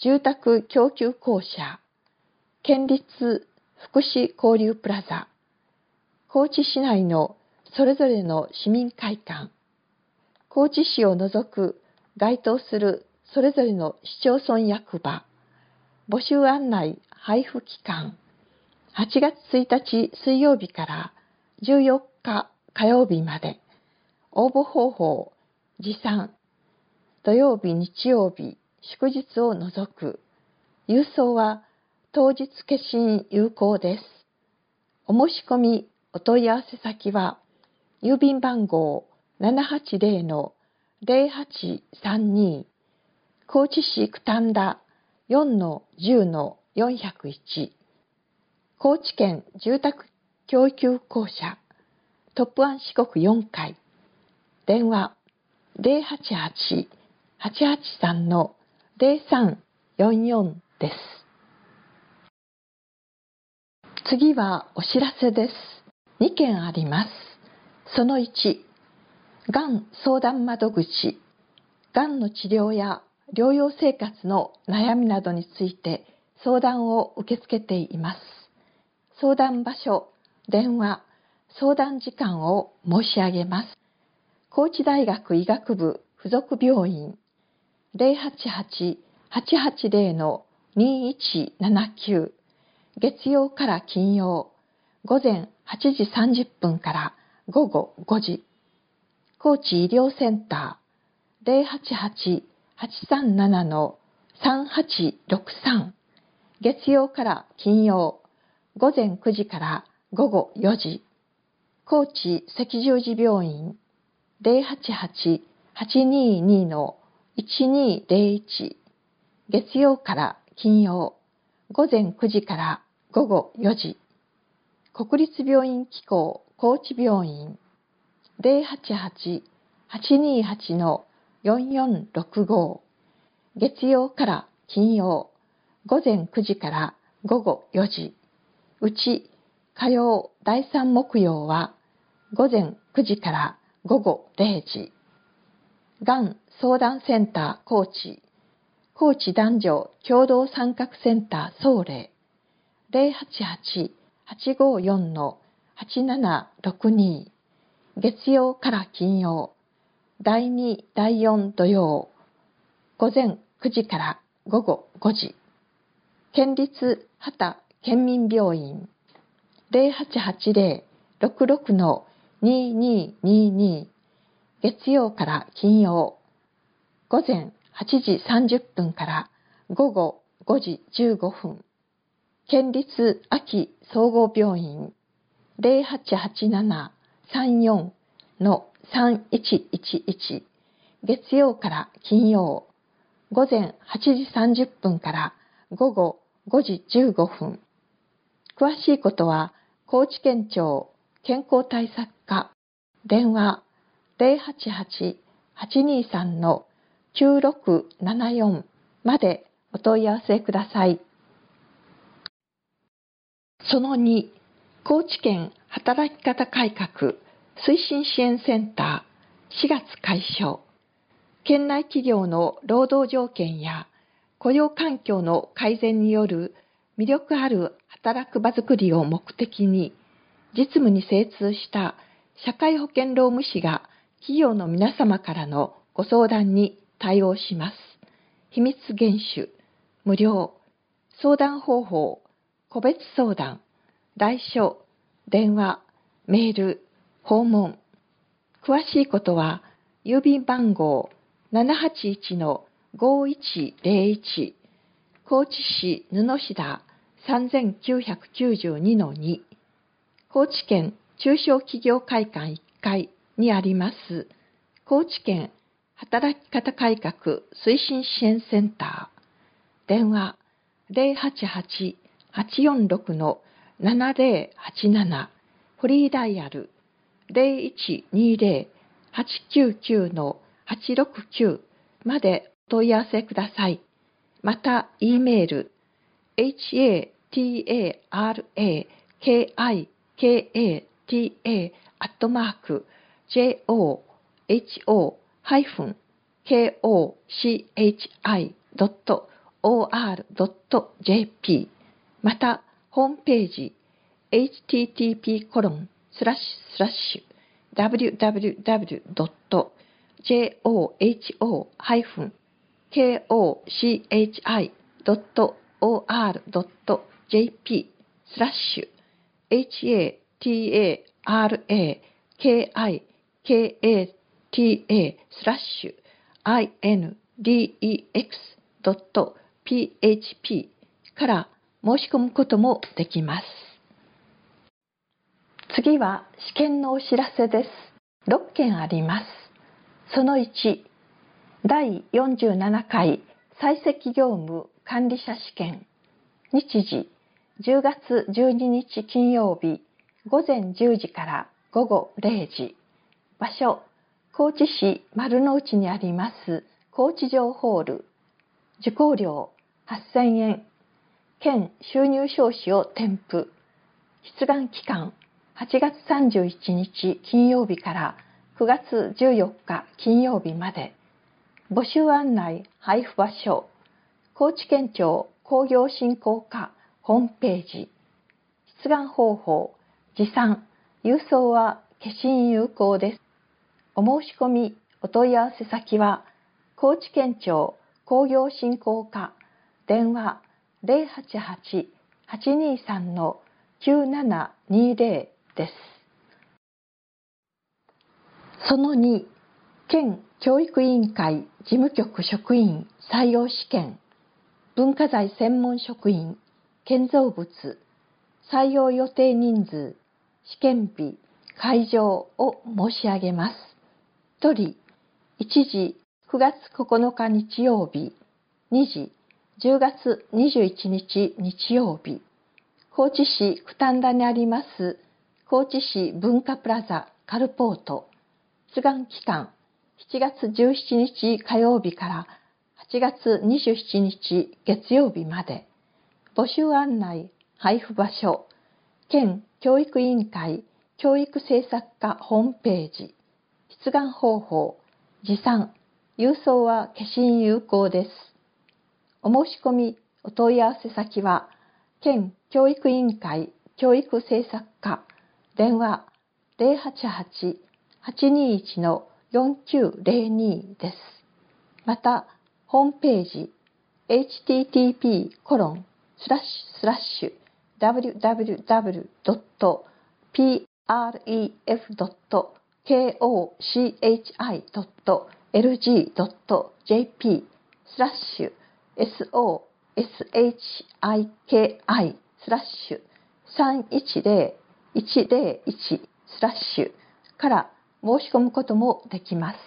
住宅供給公社、県立福祉交流プラザ、高知市内のそれぞれの市民会館、高知市を除く該当するそれぞれの市町村役場、募集案内配布期間、はちがつついたち水曜日からじゅうよっか火曜日まで、応募方法、持参、土曜日、日曜日、祝日を除く、郵送は当日決心有効です。お申し込み、お問い合わせ先は、郵便番号 ななはちぜろのぜろはちさんに、高知市九反田 よんのじゅうのよんひゃくいち、高知県住宅供給公社、トップワン四国よんかい、電話ぜろはちはち はちはちさんのぜろさんよんよんです。次はお知らせです。にけんあります。そのいち、がん相談窓口、がんの治療や療養生活の悩みなどについて相談を受け付けています。相談場所、電話、相談時間を申し上げます。高知大学医学部附属病院ぜろはちはち はちはちぜろのにいちななきゅう、月曜から金曜、午前はちじさんじゅっぷんから午後ごじ、高知医療センターぜろはちはち はちさんななのさんはちろくさん、月曜から金曜、午前くじから午後よじ、高知赤十字病院ぜろはちはち はちににのいちにぜろいち、月曜から金曜、午前くじから午後よじ、国立病院機構高知病院ぜろはちはち はちにはちのよんよんろくご、月曜から金曜、午前くじから午後よじ、うち火曜だいさん木曜は午前くじから午後れいじ、がん相談センター高知、高知男女共同参画センター総例ぜろはちはち はちごよんのはちななろくに、月曜から金曜、だいにだいよん土曜、午前くじから午後ごじ、県立畑県民病院ぜろはちはちぜろ ろくろくのにににに、月曜から金曜、午前はちじさんじゅっぷんから午後ごじじゅうごふん、県立安芸総合病院ぜろはちはちなな さんよんのさんいちいちいち、月曜から金曜、午前はちじさんじゅっぷんから午後ごじじゅうごふん。詳しいことは高知県庁健康対策課、電話ぜろはちはち はちにさんのきゅうろくななよんまでお問い合わせください。そのに、高知県働き方改革推進支援センターしがつ開所。県内企業の労働条件や雇用環境の改善による魅力ある働く場づくりを目的に、実務に精通した社会保険労務士が企業の皆様からのご相談に対応します。秘密厳守、無料、相談方法、個別相談、来所、電話、メール、訪問。詳しいことは、郵便番号 ななはちいちのごいちぜろいち、高知市布田 さんきゅうきゅうにのに、高知県中小企業会館いっかいにあります、高知県働き方改革推進支援センター、電話ぜろはちはち はちよんろくのななぜろはちなな、フリーダイヤルぜろいちにぜろ はちきゅうきゅうのはちろくきゅうまでお問い合わせください。また、Eメール ハタラキタ アットマーク ジョホ コーチ ドットオーアールドットジェーピー またホームページ エイチティーティーピーコロンスラッシュスラッシュダブリューダブリューダブリュードットジェーオーエイチオーハイフンケーオーシーエイチアイドットオーアールドットジェーピースラッシュ エイチエーティーエーアールエーケーアイケーエーティーエースラッシュ アイエヌディーイーエックスドットピーエイチピー から申し込むこともできます。次は試験のお知らせです。ろっけんあります。そのいち、だいよんじゅうななかい採石業務管理者試験。日時、じゅうがつじゅうににち金曜日、ごぜんじゅうじからごごれいじ。場所、高知市丸の内にあります高知城ホール。受講料はっせんえん。県収入証紙を添付。出願期間、はちがつさんじゅういちにち金曜日からくがつじゅうよっか金曜日まで。募集案内配布場所、高知県庁工業振興課ホームページ。出願方法、持参、郵送は消印有効です。お申し込み、お問い合わせ先は、高知県庁工業振興課、電話 ゼロはちはち はちにさん きゅうななにゼロ です。そのに、県教育委員会事務局職員採用試験、文化財専門職員、建造物、採用予定人数、試験日、会場を申し上げます。ひとり、いちじくがつここのか日曜日、にじじゅうがつにじゅういちにち日曜日、高知市九反田にあります高知市文化プラザカルポート。出願期間、しちがつじゅうしちにち火曜日からはちがつにじゅうしちにち月曜日まで。募集案内、配布場所、県教育委員会教育政策課ホームページ。出願方法、持参、郵送は消印有効です。お申し込み、お問い合わせ先は、県教育委員会教育政策課、電話 ゼロはちはち はちにいち よんきゅうゼロに です。また、ホームページ、エイチティーティーピーコロンスラッシュスラッシュダブリューダブリューダブリュードットピーアールイーエフドットケーオーシーエイチアイドットエルジードットジェーピースラッシュ エスオーエスエイチアイケーアイ スラッシュさんいちゼロいちゼロいちスラッシュから申し込むこともできます。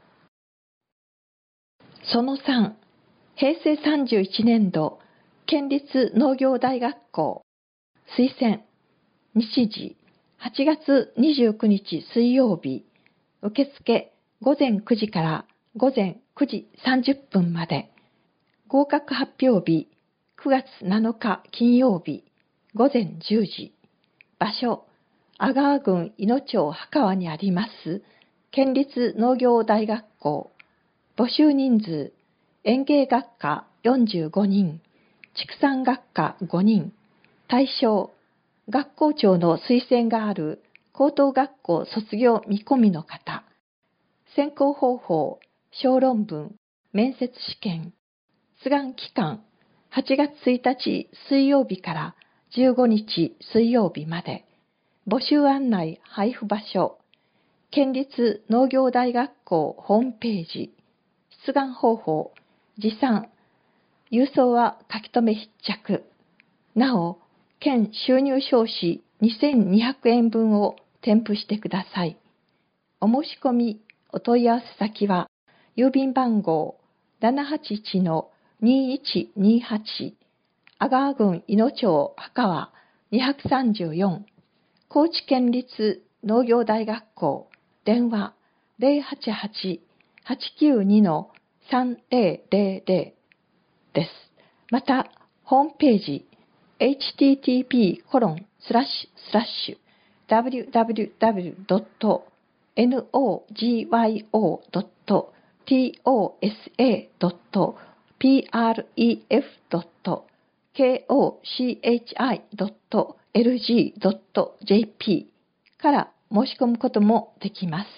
そのさん、へいせいさんじゅういちねんど県立農業大学校推薦。日時、はちがつにじゅうくにち水曜日、受付ごぜんくじからごぜんくじさんじゅっぷんまで。合格発表日、くがつなのか金曜日、ごぜんじゅうじ。場所、阿川郡伊野町羽川にあります県立農業大学校。募集人数、園芸学科よんじゅうごにん、畜産学科ごにん。対象、学校長の推薦がある高等学校卒業見込みの方。選考方法、小論文、面接試験。出願期間、はちがつついたち水曜日からじゅうごにち水曜日まで。募集案内配布場所、県立農業大学校ホームページ。出願方法、持参、郵送は書き留め必着。なお、県収入証紙にせんにひゃくえんぶんを添付してください。お申し込み、お問い合わせ先は、郵便番号 ななはちいち にいちにはち 阿川郡伊野町羽川にさんよん、高知県立農業大学校、電話 ゼロはちはち はちきゅうに さんゼロゼロゼロ です。また、ホームページ、エイチティーティーピーコロンスラッシュスラッシュダブリューダブリューダブリュードットノゴヨドットトスドットプレフ ドット コチ ドット エルジー ドット ジェーピー から申し込むこともできます。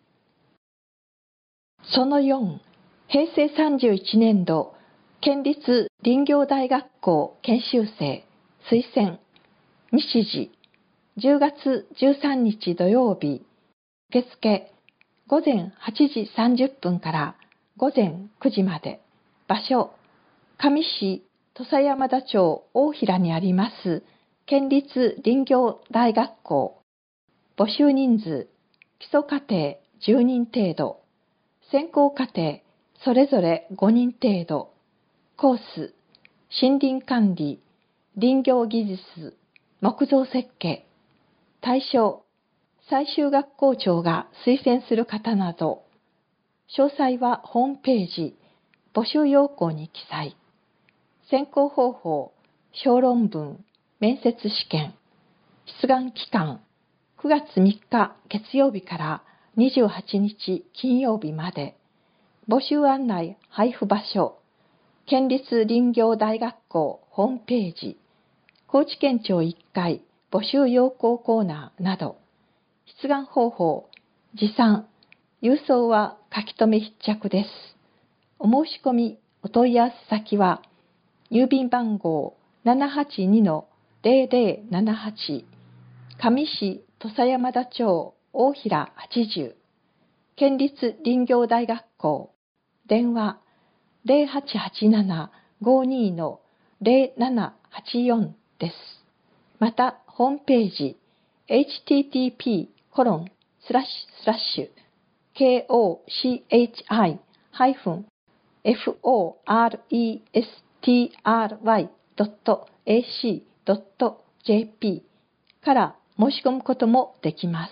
そのよん、平成さんじゅういちねん度県立林業大学校研修生推薦日時じゅうがつじゅうさんにち土曜日、受付ごぜんはちじさんじゅっぷんからごぜんくじまで、場所上市土佐山田町大平にあります県立林業大学校。募集人数基礎課程じゅうにん程度、専攻課程それぞれごにん程度、コース森林管理、林業技術、木造設計、対象最終学校長が推薦する方など、詳細はホームページ募集要項に記載。選考方法、小論文、面接試験、出願期間くがつみっか月曜日からにじゅうはちにち金曜日まで。募集案内配布場所、県立林業大学校ホームページ、高知県庁いっかい募集要項コーナーなど。出願方法、持参、郵送は書き留め必着です。お申し込み、お問い合わせ先は、郵便番号 ななはちにのゼロゼロななはち、上市土佐山田町大平はちじゅう、県立林業大学校、電話ゼロはちはちなな ごにのゼロななはちよん です。また、ホームページ、エイチティーティーピーコロンスラッシュスラッシュ ケーオーシーエイチアイ ハイフン エフオーアールイーエスティーアールワイ ドット エーシー ドット ジェーピー から申し込むこともできます。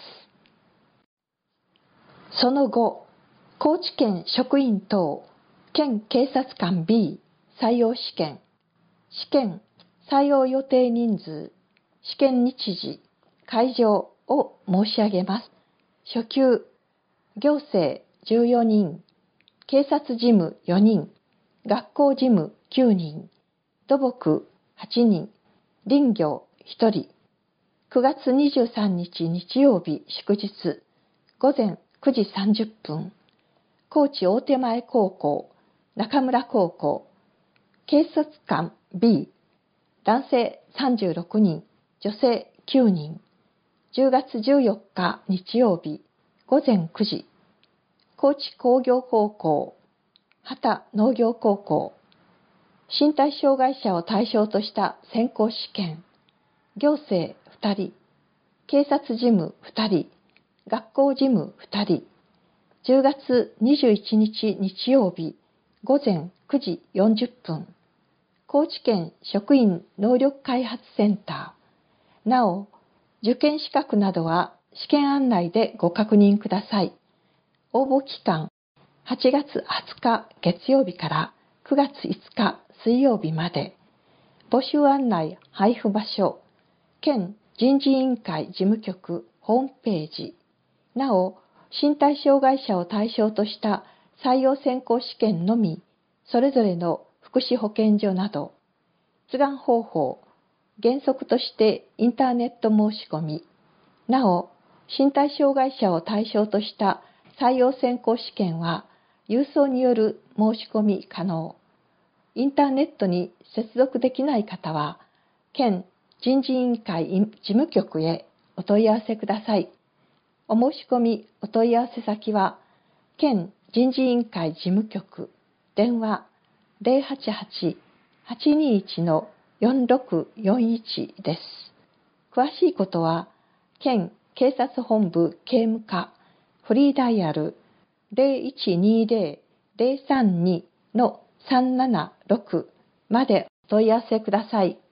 その後、高知県職員等県警察官 B 採用試験、試験採用予定人数、試験日時、会場を申し上げます。初級、行政じゅうよにん、警察事務よにん、学校事務きゅうにん、土木はちにん、林業ひとり。くがつにじゅうさんにち日曜日祝日、ごぜんくじさんじゅっぷん、高知大手前高校、中村高校、警察官 B、男性さんじゅうろくにん、女性きゅうにん、じゅうがつじゅうよっか日曜日、ごぜんくじ、高知工業高校、畑農業高校、身体障害者を対象とした選考試験、行政ふたり、警察事務ふたり、学校事務ふたり、じゅうがつにじゅういちにち日曜日、ごぜんくじよんじゅっぷん、高知県職員能力開発センター。なお、受験資格などは試験案内でご確認ください。応募期間、はちがつはつか月曜日からくがついつか水曜日まで。募集案内配布場所、県人事委員会事務局ホームページ。なお、身体障害者を対象とした採用選考試験のみ、それぞれの福祉保健所など。出願方法、原則としてインターネット申し込み。なお、身体障害者を対象とした採用選考試験は、郵送による申し込み可能。インターネットに接続できない方は、県人事委員会事務局へお問い合わせください。お申し込みお問い合わせ先は、県人事委員会事務局、電話ゼロはちはち はちにいちのよんろくよんいちです。詳しいことは、県警察本部警務課フリーダイヤルゼロいちにゼロ ゼロさんにのさんななろくまでお問い合わせください。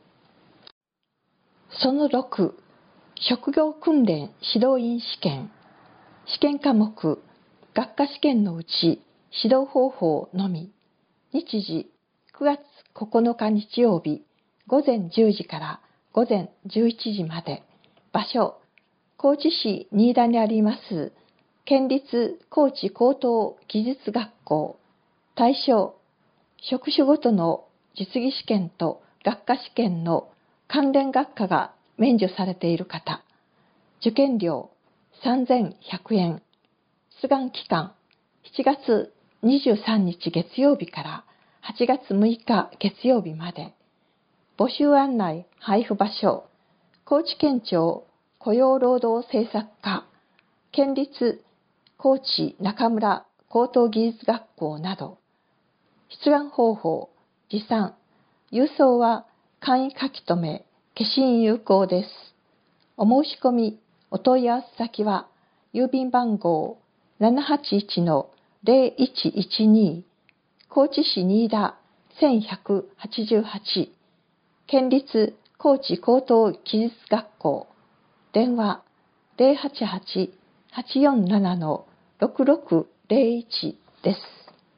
そのろく、職業訓練指導員試験。試験科目、学科試験のうち指導方法のみ。日時、くがつここのか日曜日、ごぜんじゅうじからごぜんじゅういちじまで。場所、高知市新田にあります県立高知高等技術学校。対象、 職種ごとの実技試験と学科試験の関連学科が免除されている方、受験料さんぜんひゃくえん、出願期間しちがつにじゅうさんにち月曜日からはちがつむいか月曜日まで、募集案内配布場所、高知県庁雇用労働政策課、県立高知中村高等技術学校など、出願方法、持参、郵送は簡易書き留め、消印有効です。お申し込み、お問い合わせ先は、郵便番号 ななはちいちのゼロいちいちに 高知市新田せんひゃくはちじゅうはち、県立高知高等技術学校、電話 ゼロはちはち はちよんなな ろくろくゼロいち です。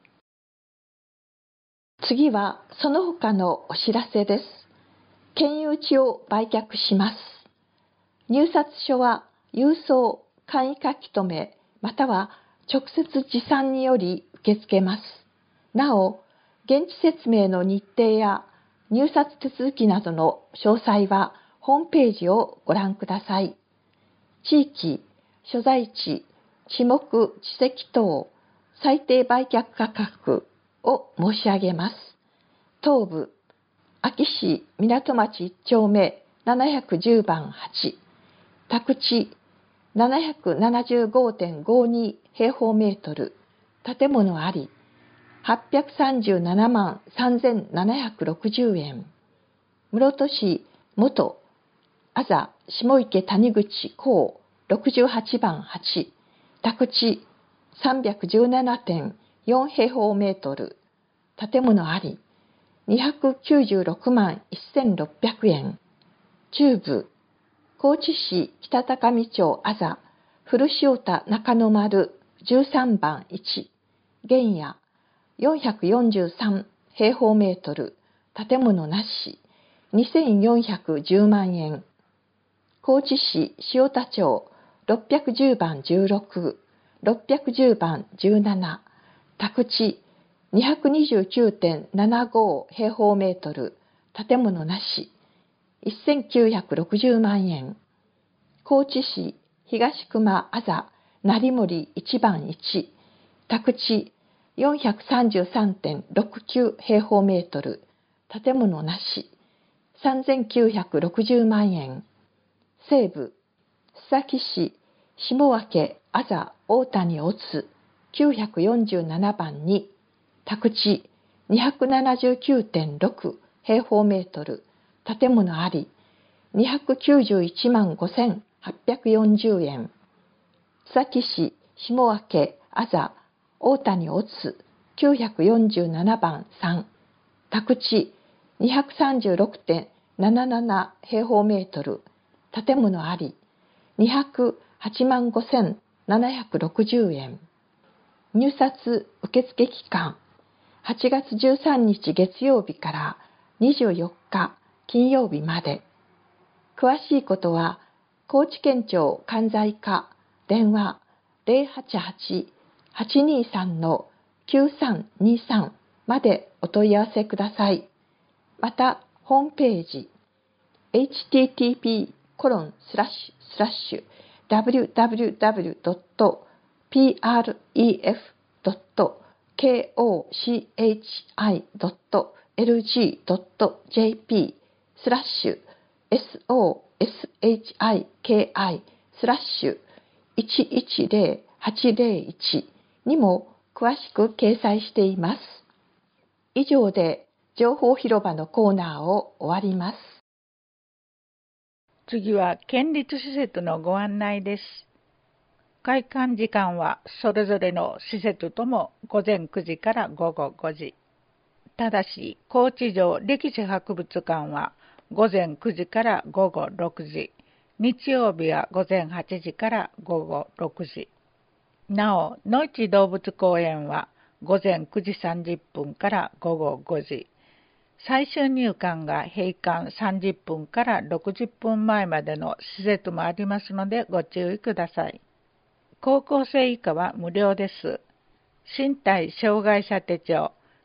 次はその他のお知らせです。県有地を売却します。入札書は郵送、簡易書き留め、または直接持参により受け付けます。なお、現地説明の日程や入札手続きなどの詳細はホームページをご覧ください。地域、所在地、地目、地籍等、最低売却価格を申し上げます。東部、安芸市港町いち丁目ななひゃくじゅうばんはち、宅地 ななひゃくななじゅうごてんごに 平方メートル、建物あり、はっぴゃくさんじゅうななまんさんぜんななひゃくろくじゅうえん。室戸市元あざ下池谷口港ろくじゅうはちばんはち、宅地 さんびゃくじゅうななてんよん 平方メートル、建物あり、にひゃくきゅうじゅうろくまんせんろっぴゃくえん。中部、高知市北高見町あざ古塩田中野丸じゅうさんばんいち、原野よんひゃくよんじゅうさん平方メートル、建物なし、にせんよんひゃくじゅうまんえん。高知市塩田町ろっぴゃくじゅうばんじゅうろく、ろっぴゃくじゅうばんじゅうなな、宅地 にひゃくにじゅうきゅうてんななご 平方メートル、建物なし、せんきゅうひゃくろくじゅうまんえん。高知市東熊あざ成森いちばんいち、宅地 よんひゃくさんじゅうさんてんろくきゅう 平方メートル、建物なし、さんぜんきゅうひゃくろくじゅうまんえん。西部、須崎市下分あざ大谷おつきゅうひゃくよんじゅうななばんに、宅地 にひゃくななじゅうきゅうてんろく 平方メートル、建物あり、にひゃくきゅうじゅういちまんごせんはっぴゃくよんじゅうえん。須崎市下分あざ大谷おつきゅうひゃくよんじゅうななばんさん、宅地 にひゃくさんじゅうろくてんなななな 平方メートル、建物あり、にひゃくはちまんごせんななひゃくろくじゅうえん。入札受付期間、はちがつじゅうさんにち月曜日からにじゅうよっか金曜日まで。詳しいことは、高知県庁関西課電話 ゼロはちはち はちにさん きゅうさんにさん までお問い合わせください。また、ホームページ エイチティーティーピーコロンスラッシュスラッシュダブリューダブリューダブリュードットピーアールイーエフドットケーオーシーエイチアイドットエルジードットジェーピースラッシュ エスオーエスエイチアイケーアイ スラッシュいちいちゼロはちゼロいちにも詳しく掲載しています。以上で情報広場のコーナーを終わります。 次は県立施設のご案内です。開館時間はそれぞれの施設ともごぜんくじからごごごじ。ただし、高知城歴史博物館はごぜんくじからごごろくじ、日曜日はごぜんはちじからごごろくじ。なお、のいち動物公園はごぜんくじさんじゅっぷんからごごごじ。最終入館が閉館さんじゅっぷんからろくじゅっぷんまえまでの施設もありますのでご注意ください。高校生以下は無料です。身体障害者手帳、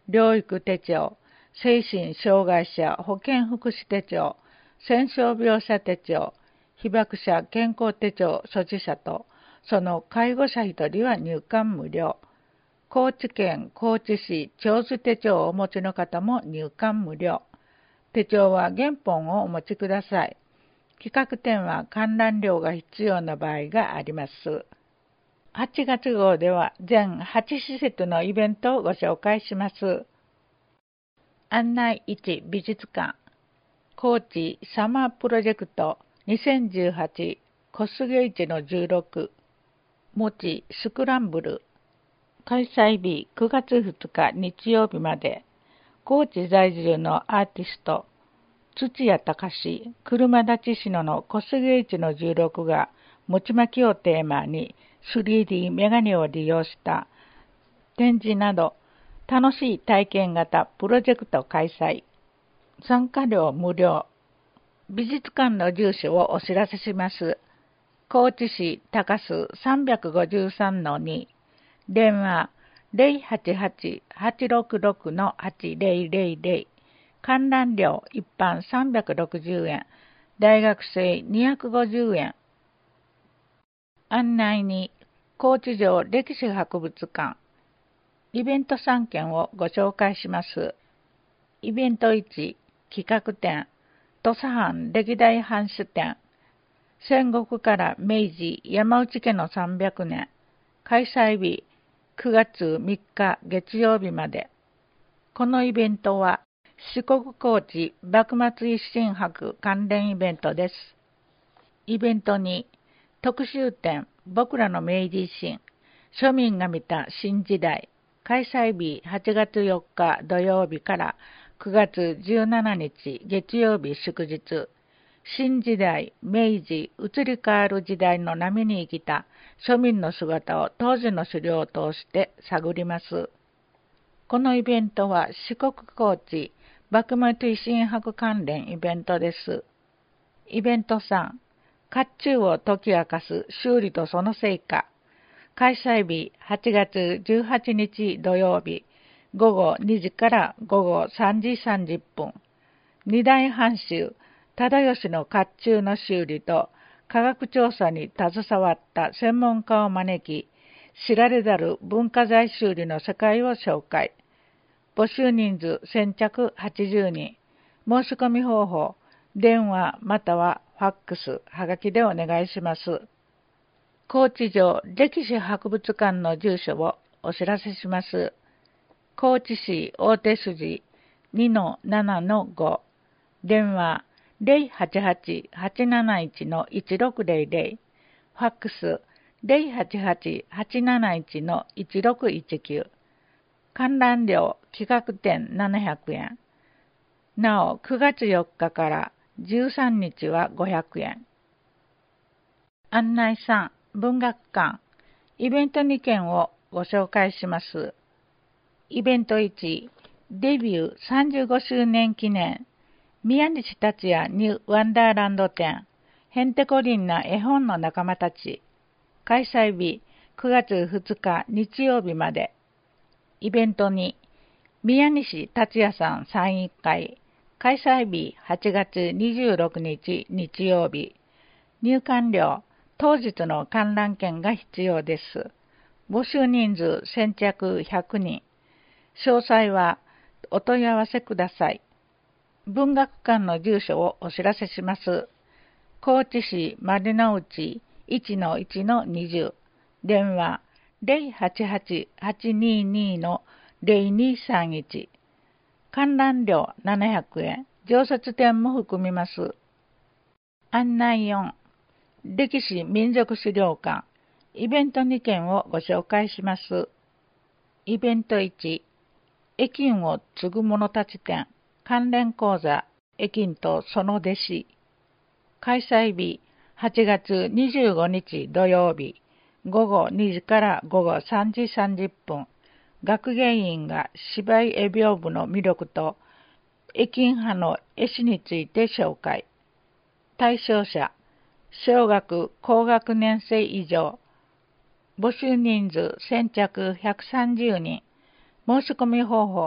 療育手帳、精神障害者保健福祉手帳、戦傷病者手帳、被爆者健康手帳所持者と、その介護者一人は入館無料。高知県高知市長寿手帳をお持ちの方も入館無料。手帳は原本をお持ちください。企画展は観覧料が必要な場合があります。はちがつ号では全はち施設のイベントをご紹介します。案内いち美術館、高知サマープロジェクトにせんじゅうはち小菅市のじゅうろく、もちスクランブル、開催日くがつふつか日曜日まで、高知在住のアーティスト、土屋隆、車立市野の小菅市のじゅうろくが餅巻きをテーマに スリーディー メガネを利用した展示など楽しい体験型プロジェクト開催。参加料無料。美術館の住所をお知らせします。高知市高須 さんごさんのに、電話 ゼロはちはち はちろくろく はちゼロゼロゼロ、観覧料一般さんびゃくろくじゅうえん、大学生にひゃくごじゅうえん。案内に高知城歴史博物館、イベントさんけんをご紹介します。イベントいち、企画展、土佐藩歴代藩主展、戦国から明治山内家のさんびゃくねん、開催日くがつみっか月曜日まで。このイベントは四国高知幕末一新博関連イベントです。イベントに特集展僕らの明治維新、庶民が見た新時代、開催日はちがつよっか土曜日からくがつじゅうしちにち月曜日祝日、新時代、明治、移り変わる時代の波に生きた庶民の姿を当時の資料を通して探ります。このイベントは四国高知幕末維新博関連イベントです。イベントさん、甲冑を解き明かす修理とその成果。開催日はちがつじゅうはちにち土曜日、ごごにじからごごさんじさんじゅっぷん。二大藩主、忠義の甲冑の修理と科学調査に携わった専門家を招き、知られざる文化財修理の世界を紹介。募集人数先着はちじゅうにん。申し込み方法、電話またはファックス、はがきでお願いします。高知城歴史博物館の住所をお知らせします。高知市大手筋 にのななのご、電話ゼロはちはち はちなないち のいちろくゼロゼロ、ファックスゼロはちはち はちなないち のいちろくいちきゅう、観覧料企画展ななひゃくえん、なおくがつよっかからじゅうさんにちはごひゃくえん。案内さん、文学館、イベントにけんをご紹介します。イベントいち、デビューさんじゅうごしゅうねん記念、宮西達也ニューワンダーランド展、へんてこりんな絵本の仲間たち。開催日くがつふつか日曜日まで。イベントに、宮西達也さんサインいっかい。開催日はちがつにじゅうろくにち日曜日。入館料、当日の観覧券が必要です。募集人数先着ひゃくにん。詳細はお問い合わせください。文学館の住所をお知らせします。高知市丸の内 いちのいちのにじゅう、電話ゼロはちはち はちにに のゼロにさんいち、観覧料ななひゃくえん、常設展も含みます。案内よん、歴史民族資料館、イベントにけんをご紹介します。イベントいち、絵金を継ぐ者たち展、関連講座、絵金とその弟子。開催日、はちがつにじゅうごにち土曜日、ごごにじからごごさんじさんじゅっぷん。学芸員が芝居絵描部の魅力と、絵金派の絵師について紹介。対象者、小学高学年生以上。募集人数先着ひゃくさんじゅうにん。申し込み方法、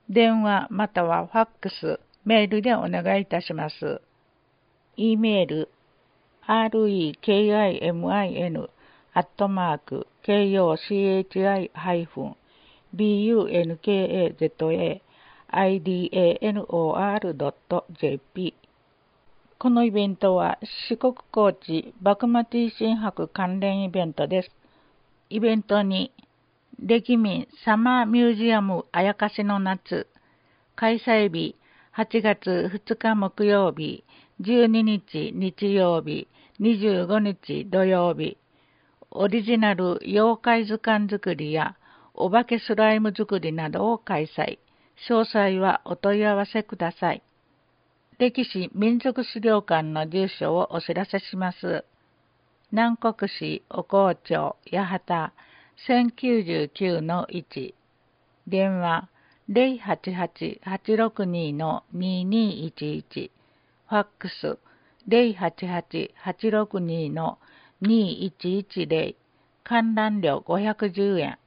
電話またはファックス、メールでお願いいたします。e メール レイクミン アットマーク コチ bunkaza-idanor ドット jp。 このイベントは四国高知バクマティ神博関連イベントです。イベントに歴民サマーミュージアムあやかしの夏、開催日はちがつふつか木曜日、じゅうににち日曜日、にじゅうごにち土曜日、オリジナル妖怪図鑑作りやお化けスライム作りなどを開催。詳細はお問い合わせください。歴史民族資料館の住所をお知らせします。南国市おこう町八幡 せんきゅうじゅうきゅうのいち、電話 ゼロはちはち はちろくに ににいちいち、ファックス ゼロはちはち はちろくに にいちいちゼロ、観覧料ごひゃくじゅうえん。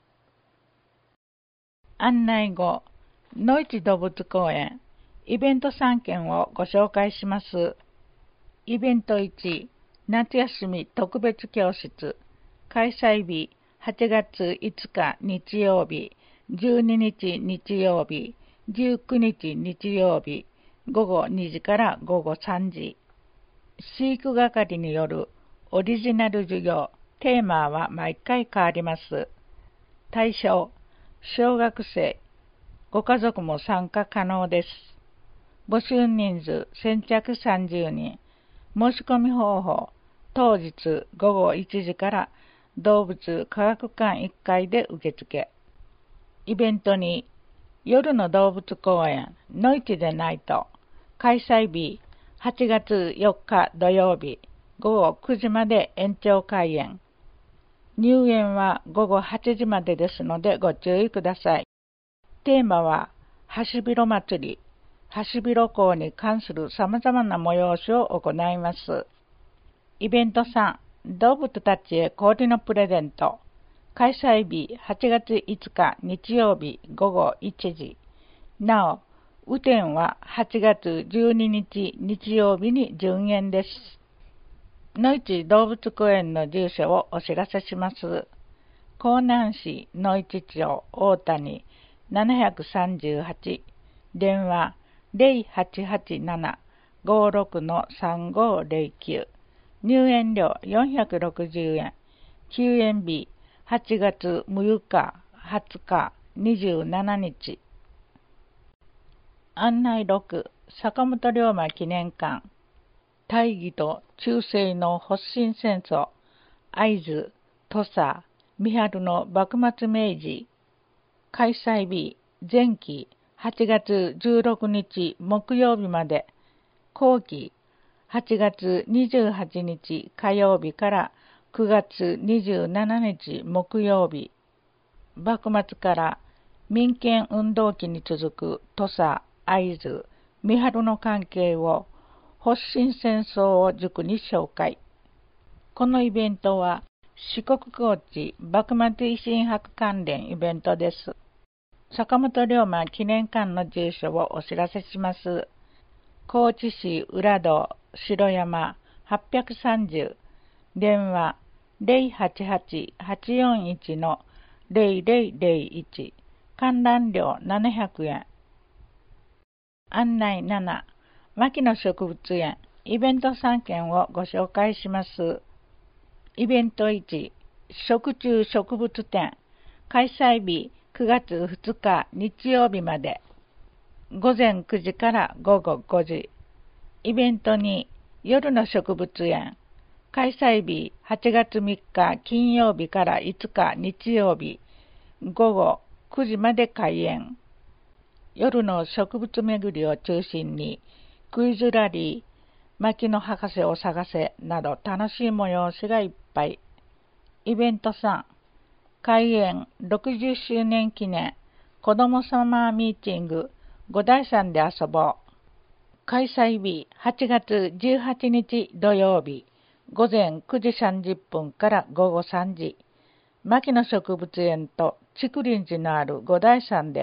案内後、のいち動物公園イベントさんけんをご紹介します。イベントいち、夏休み特別教室、開催日はちがついつか日曜日、じゅうににち日曜日、じゅうくにち日曜日、ごごにじからごごさんじ。飼育係によるオリジナル授業、テーマは毎回変わります。対象、小学生、ご家族も参加可能です。募集人数先着さんじゅうにん。申し込み方法、当日ごごいちじから動物科学館いっかいで受付。イベントに夜の動物公園のいちでないと、開催日はちがつよっか土曜日ごごくじまで延長開園。入園はごごはちじまでですのでご注意ください。テーマはハシビロ祭り、ハシビロコウに関する様々な催しを行います。イベントさん、動物たちへ氷のプレゼント。開催日はちがついつか日曜日ごごいちじ。なお、雨天ははちがつじゅうににち日曜日に順延です。のいち動物公園の住所をお知らせします。江南市のいち町大谷ななさんはち、電話ゼロはちはちなな ごろくのさんごゼロきゅう、入園料よんひゃくろくじゅうえん、休園日はちがつむいか、はつか、にじゅうしちにち。案内ろく、坂本龍馬記念館、大義と忠誠の発進戦争、会津、土佐、三春の幕末明治。開催日、前期はちがつじゅうろくにち木曜日まで、後期はちがつにじゅうはちにち火曜日からくがつにじゅうしちにち木曜日。幕末から民権運動期に続く土佐、会津、三春の関係を発進戦争を軸に紹介。このイベントは四国高知幕末維新博関連イベントです。坂本龍馬記念館の住所をお知らせします。高知市浦戸城山はっぴゃくさんじゅう、電話ゼロはちはち はちよんいちのゼロゼロゼロいち、観覧料ななひゃくえん。案内なな、牧野植物園イベントさんけんをご紹介します。イベントいち、食虫植物展、開催日くがつふつか日曜日まで、ごぜんくじからごごごじ。イベントに夜の植物園、開催日はちがつみっか金曜日からいつか日曜日、ごごくじまで開園。夜の植物巡りを中心にクイズラリー、牧野博士を探せなど楽しい催しがいっぱい。イベントさん、開園ろくじゅっしゅうねん記念子どもサマーミーティング五台山で遊ぼう。開催日はちがつじゅうはちにち土曜日、ごぜんくじさんじゅっぷんからごごさんじ。牧野植物園と竹林寺のある五台山で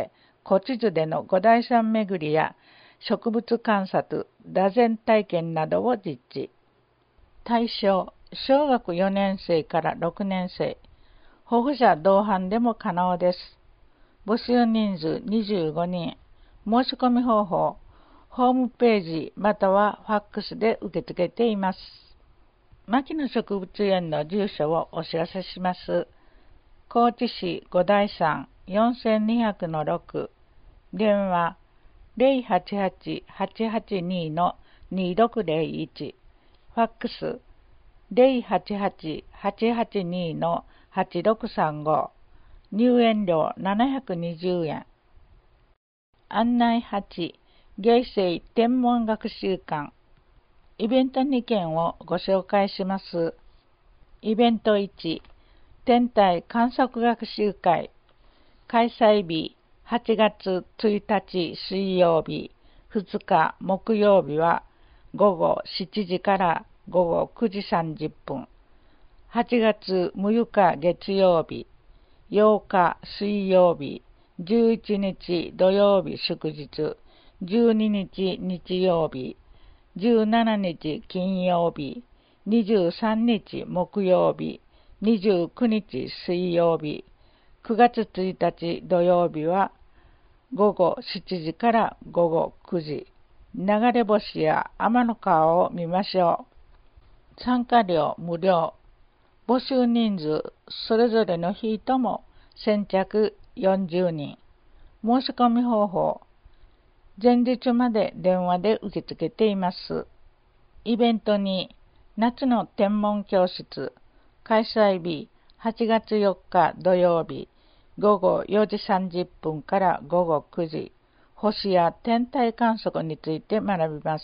高知図での五大山巡りや植物観察、座禅体験などを実施。対象、小学よねん生からろくねん生、保護者同伴でも可能です。募集人数にじゅうごにん、申し込み方法、ホームページまたはファックスで受け付けています。牧野植物園の住所をお知らせします。高知市五大山 よんにぜろのろく、電話 ゼロはちはち はちはちに にろくゼロいち、ファックス ゼロはちはち はちはちに はちろくさんご、入園料ななひゃくにじゅうえん。案内はち、芸生天文学習館。イベントにけんをご紹介します。イベントいち、天体観測学習会。開催日はちがつついたち水曜日、ふつか木曜日はごごしちじからごごくじさんじゅっぷん。はちがつむいか月曜日、ようか水曜日、じゅういちにち土曜日祝日、じゅうににち日曜日、じゅうしちにち金曜日、にじゅうさんにち木曜日、にじゅうくにち水曜日、くがつついたち土曜日はごごしちじからごごくじ、流れ星や天の川を見ましょう。参加料無料。募集人数それぞれの日とも先着よんじゅうにん。申し込み方法、前日まで電話で受け付けています。イベントに夏の天文教室、開催日はちがつよっか土曜日、ごごよじさんじゅっぷんからごごくじ、星や天体観測について学びます。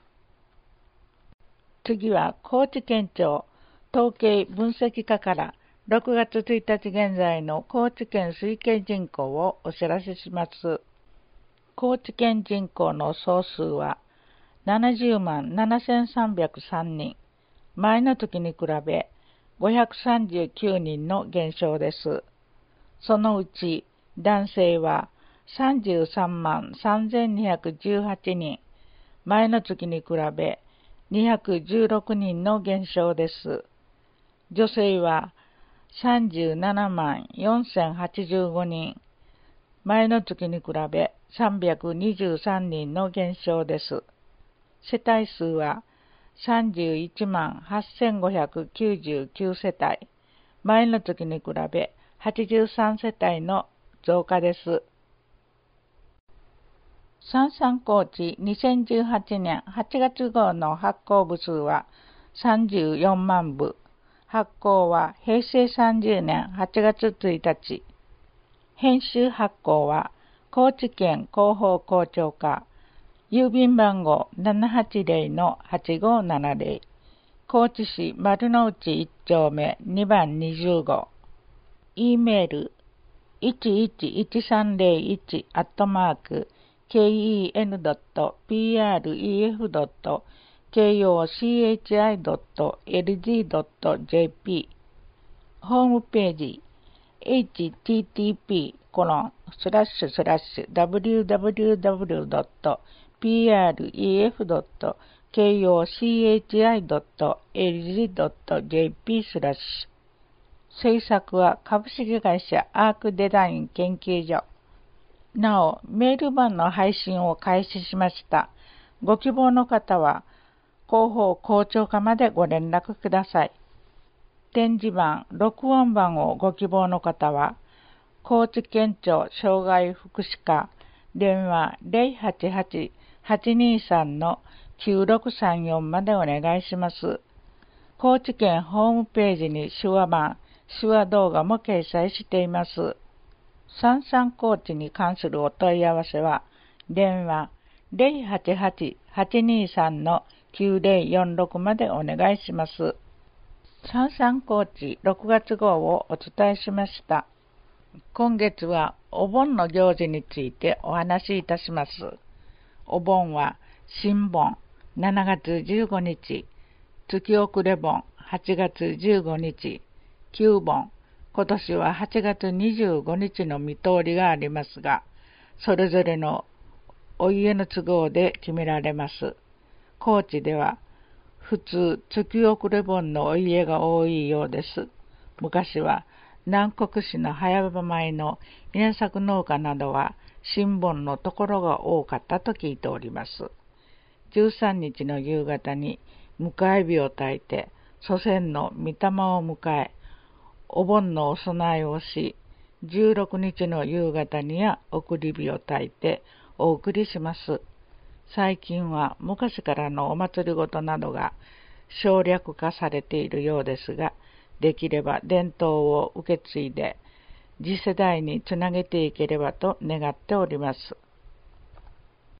次は高知県庁統計分析課からろくがつついたち現在の高知県推計人口をお知らせします。高知県人口の総数はななじゅうまんななせんさんびゃくさんにん、前の月に比べごひゃくさんじゅうきゅうにんの減少です。そのうち男性はさんじゅうさんまんさんぜんにひゃくじゅうはちにん、前の月に比べにひゃくじゅうろくにんの減少です。女性はさんじゅうななまんよんせんはちじゅうごにん、前の月に比べさんびゃくにじゅうさんにんの減少です。世帯数はさんじゅういちまんはっせんごひゃくきゅうじゅうきゅうせたい、前の月に比べはちじゅうさんせたいの増加です。三三高知にせんじゅうはちねんはちがつ号の発行部数はさんじゅうよんまんぶ。発行はへいせいさんじゅうねんはちがつついたち。編集発行は高知県広報広聴課、郵便番号 ななはちゼロのはちごななゼロ、高知市丸の内いち丁目にばんにじゅうご、E メールいちいちいちさんゼロいちアットマーク ケーイーエヌドットピーアールイーエフドットケーオーシーエイチアイドットエルジードットジェーピー、 ホームページ エイチティーティーピーコロンスラッシュスラッシュダブリューダブリューダブリュードットピーアールイーエフドットケーオーシーエイチアイドットエルジードットジェーピー スラッシュ。制作は株式会社アークデザイン研究所。なお、メール版の配信を開始しました。ご希望の方は、広報広聴課までご連絡ください。展示版、録音版をご希望の方は、高知県庁障害福祉課、電話 ゼロはちはち はちにさん のきゅうろくさんよんまでお願いします。高知県ホームページに手話版、手話動画も掲載しています。三三高知に関するお問い合わせは、電話 ゼロはちはち はちにさん のきゅうゼロよんろくまでお願いします。三三高知ろくがつ号をお伝えしました。今月はお盆の行事についてお話しいたします。お盆は新盆しちがつじゅうごにち、月遅れ盆はちがつじゅうごにち、旧盆、今年ははちがつにじゅうごにちの見通りがありますが、 それぞれのお家の都合で決められます。高知では普通月遅れ盆のお家が多いようです。昔は南国市の早場前の稲作農家などは新盆のところが多かったと聞いております。じゅうさんにちの夕方に迎え火を焚いて、祖先の御霊を迎え、お盆のお供えをし、じゅうろくにちの夕方には送り火を焚いてお送りします。最近は昔からのお祭りごとなどが省略化されているようですが、できれば伝統を受け継いで次世代につなげていければと願っております。